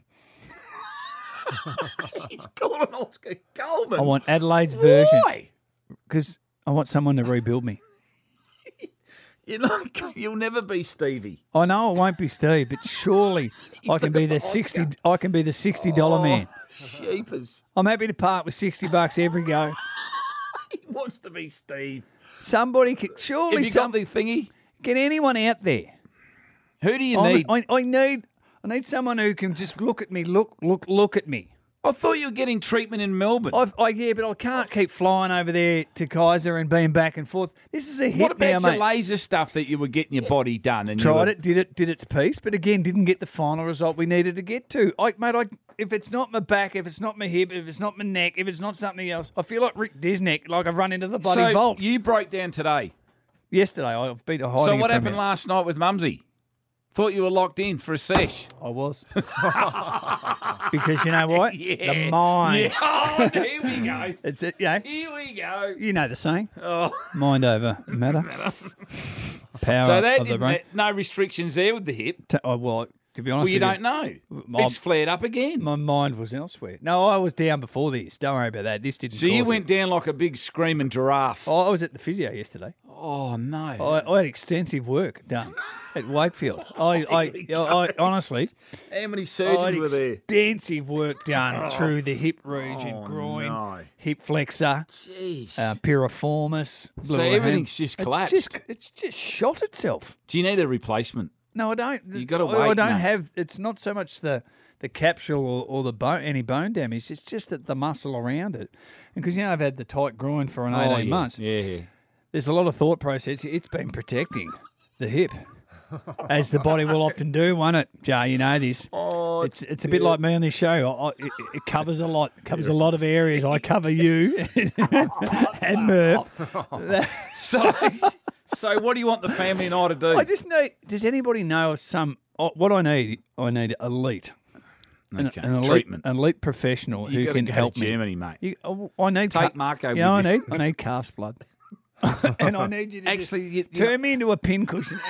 He's called an Oscar Goldman. I want Adelaide's version. Why? Because I want someone to rebuild me. You'll never be Stevie. I know it won't be Steve, but surely I can be the Oscar. I can be the $60 man. Sheepers. I'm happy to part with $60 every go. He wants to be Steve. Somebody can surely. Have you got the thingy? Get anyone out there. Who do you need? I need someone who can just look at me. Look at me. I thought you were getting treatment in Melbourne. Yeah, but I can't keep flying over there to Kaiser and being back and forth. This is a hit What about now, your mate. laser stuff that you were getting your body done? And Tried it, did its piece, but again, didn't get the final result we needed to get to. If it's not my back, if it's not my hip, if it's not my neck, if it's not something else, I feel like Rick Disneck, like I've run into the bloody vault. You broke down today. Yesterday, I've beat a hiding. So what happened last night with Mumsy? Thought you were locked in for a sesh. I was. Because you know what? Yeah. The mind. Yeah. Oh, here we go. It's it. Yeah. Here we go. You know the saying. Oh. Mind over matter. Power So that of the didn't brain. no restrictions there with the hip. To be honest, Well, you with don't know. It's flared up again. My mind was elsewhere. No, I was down before this. Don't worry about that. This didn't. So you cause went down like a big screaming giraffe. Oh, I was at the physio yesterday. Oh no! I had extensive work done at Wakefield. I honestly, how many I surgeons had were there? extensive work done through the hip region, groin, no. hip flexor, Jeez. Piriformis. So little everything's hand. just collapsed. It's just shot itself. Do you need a replacement? No, I don't. You got to I wait. don't mate. have. It's not so much the capsule or the bone, any bone damage. It's just that the muscle around it. And because I've had the tight groin for 18 months. Yeah. There's a lot of thought process. It's been protecting the hip, as the body will often do, won't it, Jay? You know this. Oh, it's a bit like me on this show. It covers a lot. Covers a lot of areas. I cover you and Murph. So what do you want the family and I to do? I just need. Does anybody know of some? What I need? I need elite. Okay. An elite, Treatment. an elite professional You who gotta can go help to me. Germany, mate. I need Take Marco. You know, with you. I need calf's blood. And I need you to Actually, turn me into a pincushion.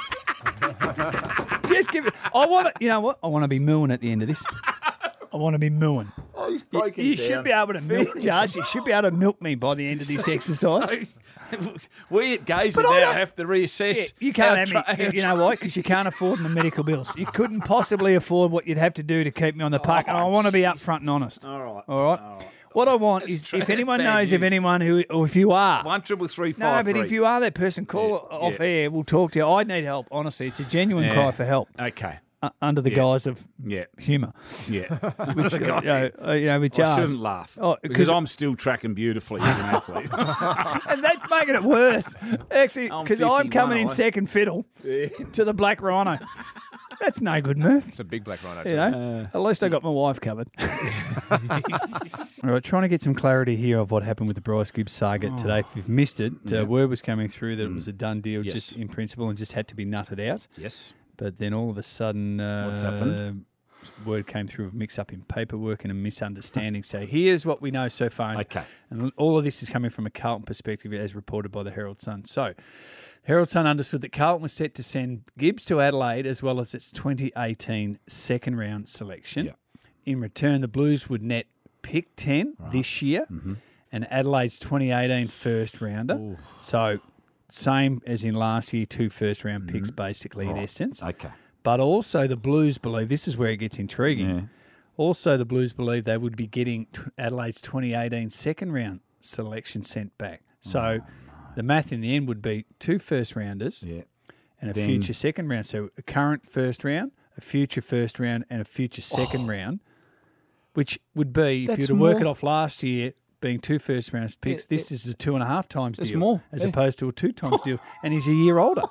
Just give it. I want to. You know what? I want to be mooing at the end of this. I want to be mooing. Oh, he's You, broken you down. should be able to milk, Josh. You should be able to milk me by the end of this exercise. We at Gazer But I now don't- have to reassess. Yeah, you can't our have me. our You know why? Because you can't afford my medical bills. You couldn't possibly afford what you'd have to do to keep me on the park. And I want to be upfront and honest. All right. All right. What I want That's is, true. if That's anyone bad knows of news. anyone who, or if you are, 133353. no, but if you are that person, call off air. We'll talk to you. I need help. Honestly, it's a genuine cry for help. Okay. Under the guise of humour. Yeah. Which, Which with I jars. shouldn't laugh. Oh, because I'm still tracking beautifully as an athlete. And that's making it worse. Actually, I'm because I'm 51, coming in I- second fiddle Yeah. to the Black Rhino. That's no good, Murph. It's a big black rhino. You know, at least I got my wife covered. All right, trying to get some clarity here of what happened with the Bryce Gibbs saga today. If you've missed it, word was coming through that it was a done deal, Yes. just in principle, and just had to be nutted out. Yes. But then all of a sudden, What's happened? Word came through of mix-up in paperwork and a misunderstanding. So here's what we know so far. Okay. And all of this is coming from a Carlton perspective, as reported by the Herald Sun. So Herald Sun understood that Carlton was set to send Gibbs to Adelaide as well as its 2018 second-round selection. Yep. In return, the Blues would net pick 10 this year and Adelaide's 2018 first-rounder. So same as in last year, 2 first-round picks basically in essence. Okay. But also the Blues believe, this is where it gets intriguing, Yeah. also the Blues believe they would be getting Adelaide's 2018 second-round selection sent back. So the math in the end would be 2 first-rounders and a Then- future second round. So a current first round, a future first round, and a future second round, which would be, if you were That's to work more. it off last year, being 2 first-round picks, this is a 2.5 times That's deal more, as yeah. opposed to a 2 times deal, and he's a year older.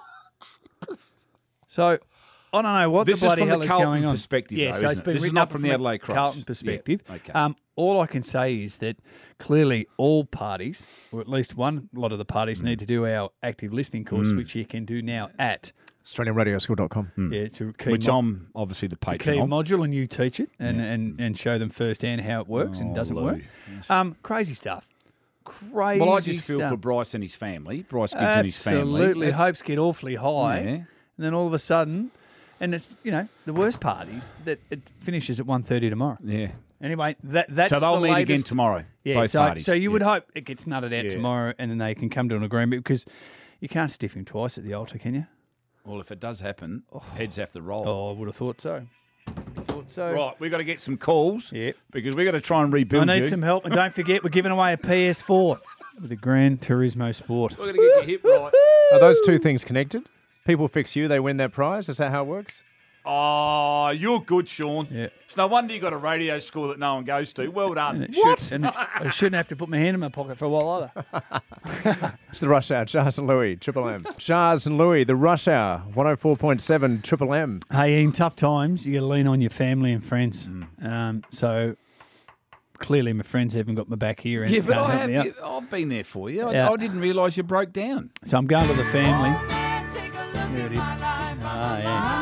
So I don't know what This the bloody is from hell the is Carlton going on. perspective, Yeah, though, so it's isn't it? been This is written not up from the Adelaide Crows. Carlton Yeah, perspective. okay. All I can say is that clearly all parties, or at least one lot of the parties, need to do our active listening course, which you can do now at AustralianRadioschool.com. yeah, it's a key Which I'm obviously the it's a key patron of. module, and you teach it and show them firsthand how it works and doesn't Lou. work. Crazy stuff. Crazy Well, I just feel stuff. for Bryce and his family. Bryce Gibbs and his family. Absolutely. That's- Hopes get awfully high. Yeah. And then all of a sudden, And it's, the worst part is that it finishes at 1:30 tomorrow. Yeah. Anyway, that's So they'll the meet again latest. tomorrow, Yeah, both parties. so you would Yeah. hope it gets nutted out Yeah. tomorrow, and then they can come to an agreement, because you can't stiff him twice at the altar, can you? Well, if it does happen, heads have to roll. Oh, I would have thought so. So Right, we've got to get some calls. Yeah. Because we've got to try and I rebuild need you. some help, and don't forget, we're giving away a PS4 with the Gran Turismo Sport. We've got to get your hip right. Are those two things connected? People fix you, they win that prize. Is that how it works? Oh, you're good, Sean. Yeah. It's no wonder you got a radio school that no one goes to. Well done. I shouldn't have to put my hand in my pocket for a while either. It's the Rush Hour. Charles and Louis, Triple M. Charles and Louis, the Rush Hour, 104.7 Triple M. Hey, in tough times, you got to lean on your family and friends. So clearly, my friends haven't got my back here. And Yeah, but can't I help have. me out. I've been there for you. Yeah. I didn't realise you broke down. So I'm going to the family. There it is. Oh, yeah.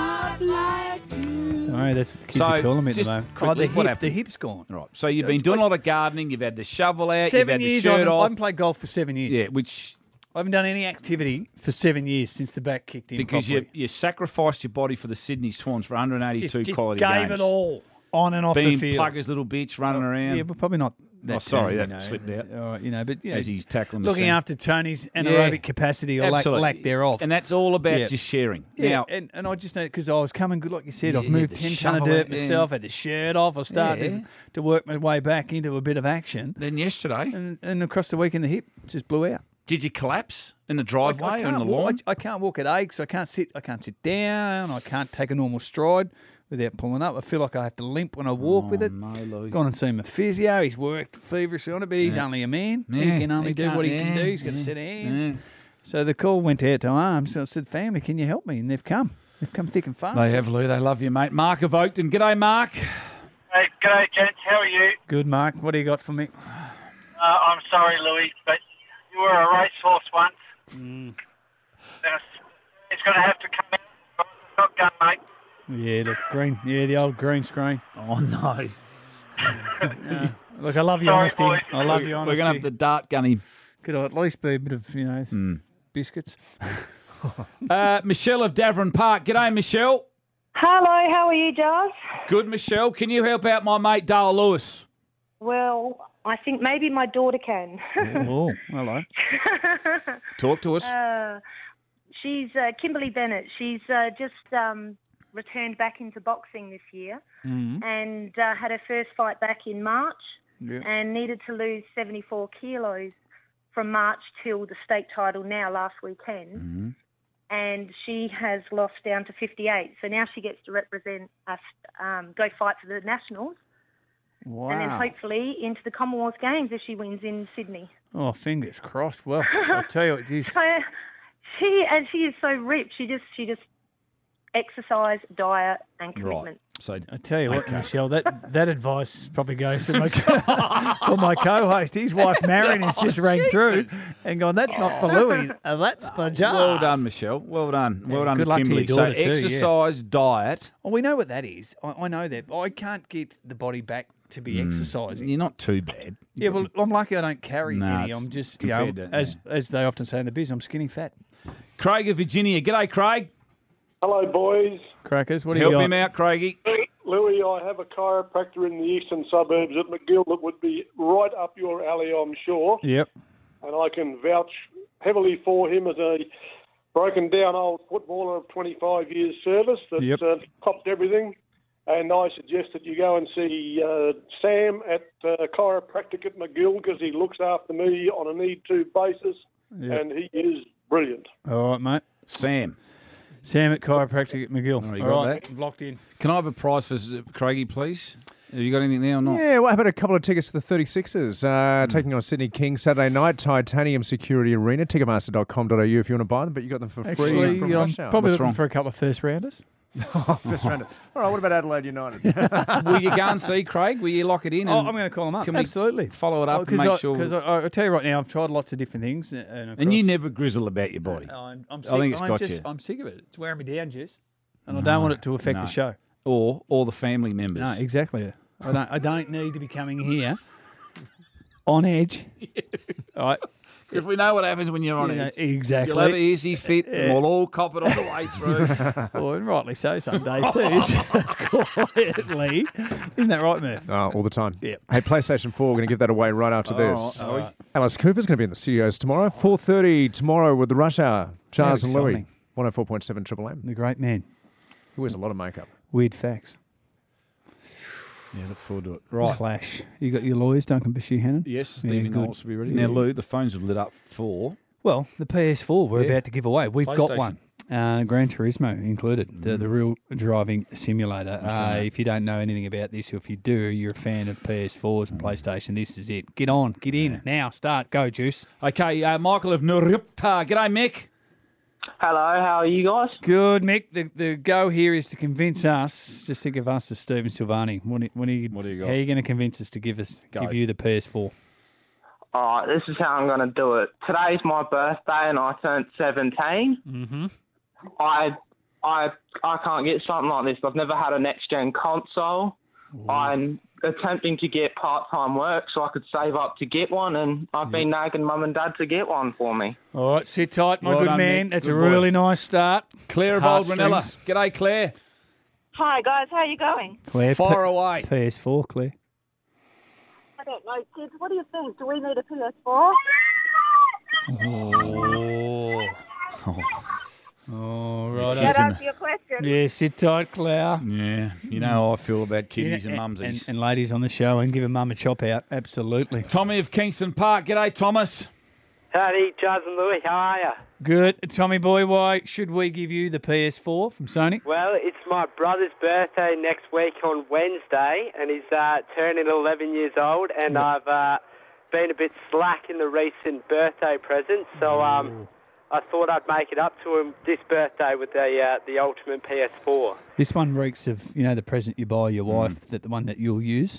Oh, that's what the kids are calling me at the just moment. quickly, what happened? The hip's gone. Right. So you've been doing a lot of gardening. You've had the shovel out. 7 you've had years. the shirt I off. haven't played golf for 7 years. Yeah, which I haven't done any activity for 7 years since the back kicked in. because properly. you sacrificed your body for the Sydney Swans for 182 just quality gave games. it all on and off Being the field. Plugger's little bitch running around. Yeah, but probably not. That sorry, term, that slipped out. All right, but As he's tackling the looking scene. after Tony's anaerobic capacity or Absolutely. lack thereof. And that's all about Yeah. just sharing. Yeah, Now, and I just know because I was coming good, like you said. I've Yeah, moved the 10 ton of shovel dirt out, yeah. myself, had the shirt off. I started Yeah. to work my way back into a bit of action. then yesterday, And across the weekend, the hip just blew out. did you collapse in the driveway or in the lawn? I can't walk at aches. I can't sit down. I can't take a normal stride without pulling up. I feel like I have to limp when I walk with it. No, Louis. Gone and seen my physio. He's worked feverishly on it, but he's only a man. Yeah, He can only he do can't- what he can yeah, do. He's got a yeah, set of hands. yeah. So the call went out to Arms. So I said, family, can you help me? And they've come. They've come thick and fast. They have, Lou. They love you, mate. Mark of Oakton. G'day, Mark. Hey, g'day, gents. How are you? Good, Mark. What do you got for me? I'm sorry, Louis, but you were a racehorse once. It's going to have to come out. Shotgun, mate. Yeah, look, green. Yeah, the old green screen. Oh, no. Look, I love your Sorry, honesty. boys. I love your honesty. We're going to have to dart gun him. Could I at least be a bit of, biscuits? Michelle of Davern Park. G'day, Michelle. Hello, how are you, Giles? Good, Michelle. Can you help out my mate, Dale Lewis? Well, I think maybe my daughter can. Oh, hello. Talk to us. She's Kimberly Bennett. She's just returned back into boxing this year and had her first fight back in March and needed to lose 74 kilos from March till the state title now last weekend. And she has lost down to 58. So now she gets to represent us, go fight for the Nationals. Wow. And then hopefully into the Commonwealth Games if she wins in Sydney. Oh, fingers crossed. Well, I'll tell you what, geez. So she is so ripped. She just exercise, diet, and commitment. So I tell you what, Michelle, that advice probably goes for my, for my co-host. His wife Marion has just rang through and gone, that's not for Louis, that's for Giles. Well done, Michelle. Well done. Well done, good luck to Kimberly. your daughter so too, exercise, diet. Oh, we know what that is. I know that. I can't get the body back to be exercising. You're not too bad. Yeah, well, I'm lucky I don't carry No, any. it's I'm just, compared to- as they often say in the biz, I'm skinny fat. Craig of Virginia. G'day, Craig. Hello, boys. Crackers, what do Help you got? him out, Craigie. Louis, I have a chiropractor in the eastern suburbs at McGill that would be right up your alley, I'm sure. Yep. And I can vouch heavily for him as a broken down old footballer of 25 years service that copped everything. And I suggest that you go and see Sam at Chiropractic at McGill because he looks after me on a need-to basis, Yep. and he is brilliant. All right, mate. Sam at Chiropractic at McGill. Oh, you All got right, that? locked in. Can I have a prize for Craigie, please? Have you got anything there or not? Yeah, well, how about a couple of tickets to the 36ers? Taking on Sydney Kings Saturday night, Titanium Security Arena, ticketmaster.com.au if you want to buy them, but you got them for free Actually, from I'm Rush Hour. probably looking for a couple of first rounders. First rounder. All right, what about Adelaide United? Will you go and see Craig? Will you lock it in? Oh, and I'm going to call them up. Can we Absolutely. follow it up and make sure? Because I'll tell you right now, I've tried lots of different things. And you never grizzle about your body. I'm sick. I think it's got you. I'm sick of it. It's wearing me down, Jess. And I don't want it to affect the show. Or the family members. No, exactly. I don't need to be coming here on edge. All right. Because we know what happens when you're on Yeah, it. exactly. You'll have an easy fit, and Yeah. we'll all cop it on the way through. Well, and rightly so some days too. Quietly. Isn't that right, Murph? All the time. Yeah. Hey, PlayStation 4, we're going to give that away right after this. all right. Alice Cooper's going to be in the studios tomorrow, 4:30 tomorrow with the Rush Hour. Charles and Louis, exciting. 104.7 Triple M. The great man. He wears a lot of makeup. Weird facts. Yeah, look forward to it. Right. Clash. You got your lawyers, Duncan Bashihannon? Yes, Stevie Knowles will be ready. Now, Lou, the phones have lit up for... Well, the PS4 we're Yeah. about to give away. We've got PlayStation. one. Gran Turismo included, the real driving simulator. Okay. If you don't know anything about this, or if you do, you're a fan of PS4s and PlayStation, this is it. Get on, get in. Now, start. Go, Juice. Okay, Michael of Nurupta. G'day, Mick. Hello, how are you guys? Good, Mick. The go here is to convince us, just think of us as Stephen Silvani. What do you got? How are you going to convince us to give you the PS4? All right, this is how I'm going to do it. Today's my birthday and I turned 17. Mm-hmm. I can't get something like this. I've never had a next-gen console. I'm attempting to get part-time work so I could save up to get one, and I've been nagging Mum and Dad to get one for me. All right, sit tight, my Well good done, man. Mick. That's Good a boy. really nice start. Claire of Old Heartstrings. Ranella. G'day, Claire. Hi guys, how are you going? Claire, Fire away. PS4, Claire. I don't know, kids. What do you think? Do we need a PS4? Oh, Is it right. kids That in answer your question. Yeah, sit tight, Claire. Yeah, you know how I feel about kiddies and and, mumsies. and ladies on the show, and give a mum a chop out. Absolutely. Tommy of Kingston Park. G'day, Thomas. Howdy, Charles and Louis. How are you? Good. Tommy boy, why should we give you the PS4 from Sony? Well, it's my brother's birthday next week on Wednesday, and he's turning 11 years old, and I've been a bit slack in the recent birthday presents, so I thought I'd make it up to him this birthday with the ultimate PS4. This one reeks of, the present you buy your wife, that the one that you'll use.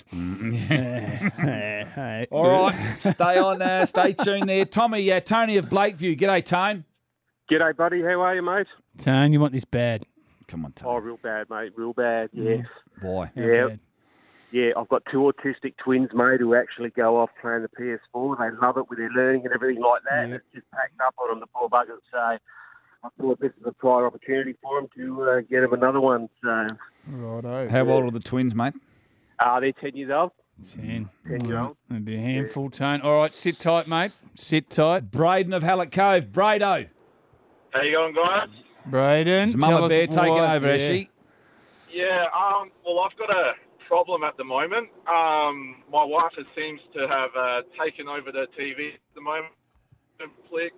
All right, stay on there. Stay tuned there. Tommy, Tony of Blakeview. G'day, Tone. G'day, buddy. How are you, mate? Tone, you want this bad. Come on, Tone. Oh, real bad, mate. Real bad, yeah. Why? Yeah. Yeah, I've got two autistic twins, mate, who actually go off playing the PS4. They love it with their learning and everything like that. And it's just packed up on them, the poor buggers. So I thought this is a prior opportunity for them to get them another one. So Righto. How old are the twins, mate? they're 10 years old. 10. 10 years old. That'd be a handful, Tone. All right, sit tight, mate. Sit tight. Braden of Hallett Cove. Brado. How you going, guys? Braden, Is Mama tell us Bear taking what- over, has she? Yeah, well, I've got a problem at the moment. My wife seems to have taken over the TV at the moment. Netflix.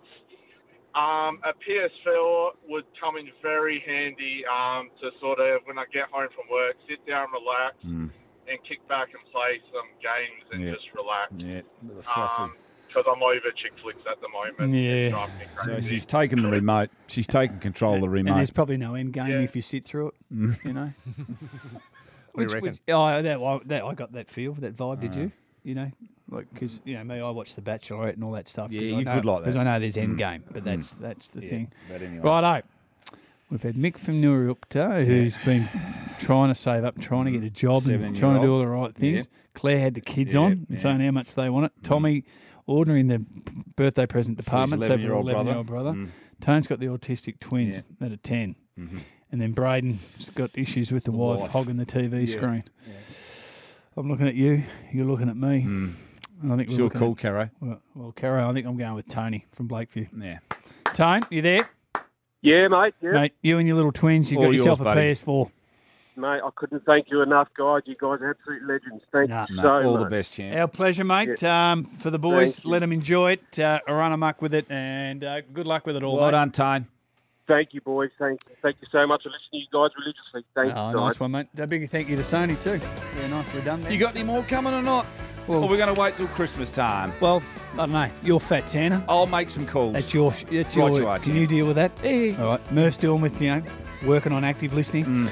A PS4 would come in very handy to sort of, when I get home from work, sit down, relax, and kick back and play some games and Yeah. just relax. Yeah, the frothy. Because I'm over chick flicks at the moment. Yeah. It's driving me So crazy. she's taking the remote. She's taking control of the And remote. there's probably no end game if you sit through it, you know. What do you reckon? I got that feel, that vibe. Did you? Because me, I watch The Bachelorette and all that stuff. Yeah, 'cause you I know, could like that. because I know there's end game, but that's the thing. But anyway. Righto. We've had Mick from Nurupta, who's been trying to save up, trying to get a job, and trying to do all the right things. Yeah. Claire had the kids Yeah, on, yeah. saying how much they want it. Tommy ordering the birthday present department, so for 11-year-old 11-year-old brother. Tone's got the autistic twins that are 10. And then Braden's got issues with the wife hogging the TV Yeah. screen. I'm looking at you, you're looking at me. And I think we're Sure, looking cool, at- Caro. Well, Caro, I think I'm going with Tony from Blakeview. Yeah. Tone, you there? Yeah, mate. Yeah. Mate, you and your little twins, you All got yourself yours, a buddy. PS4. Mate, I couldn't thank you enough, guys. You guys are absolute legends. Thank you so all much. the best, champ. Our pleasure, mate. For the boys, let them enjoy it, run amok with it, and good luck with it all, Well mate. done, Tone. Thank you, boys. Thank you so much. I listen to you guys religiously. Thank you, guys. Nice one, mate. A big thank you to Sony, too. Very nicely done there. You got any more coming or not? Well- or we're going to wait till Christmas time? Well, I don't know. You're fat Santa. I'll make some calls. That's your. Right you are, Can champ. you deal with that? Yeah. All right. Murph's dealing with, working on active listening.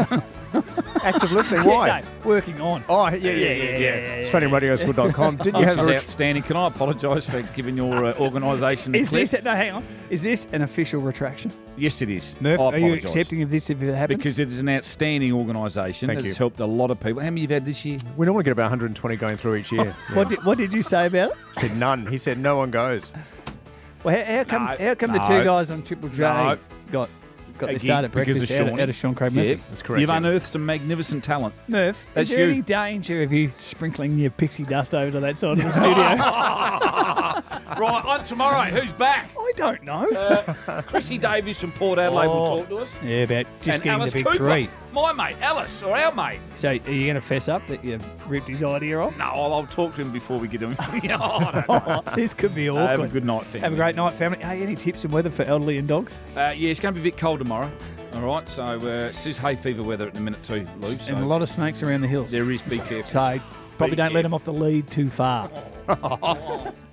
Active listening, why? Yeah, no, working on. Oh, yeah. AustralianRadioSchool.com. Didn't you This have is outstanding. Can I apologise for giving your organisation the Is clip? this? No, hang on. Is this an official retraction? Yes, it is. Murph, I are you apologise. accepting of this if it happens? Because it is an outstanding organisation. Thank It's you. helped a lot of people. How many you've had this year? We normally get about 120 going through each year. What did you say about it? He said none. He said no one goes. Well, how come the two guys on Triple J got their start at Because breakfast of out of Sean Craig Murphy? Yeah, that's correct. You've unearthed some magnificent talent. Murph, That's is there you. any danger of you sprinkling your pixie dust over to that side of the studio? Right, on tomorrow, who's back? I don't know. Chrissy Davies from Port Adelaide will talk to us. Yeah, about just And getting Alice the big Cooper, three. my mate, Alice, or our mate. So, are you going to fess up that you ripped his idea off? No, I'll talk to him before we get him. I don't know. This could be awkward. Have a good night, family. Have a great night, family. Hey, any tips and weather for elderly and dogs? Yeah, it's going to be a bit cold tomorrow. All right, so it says hay fever weather at the minute too, Lou. So And a lot of snakes around the hills. there is. Be careful. So, probably don't let them off the lead too far.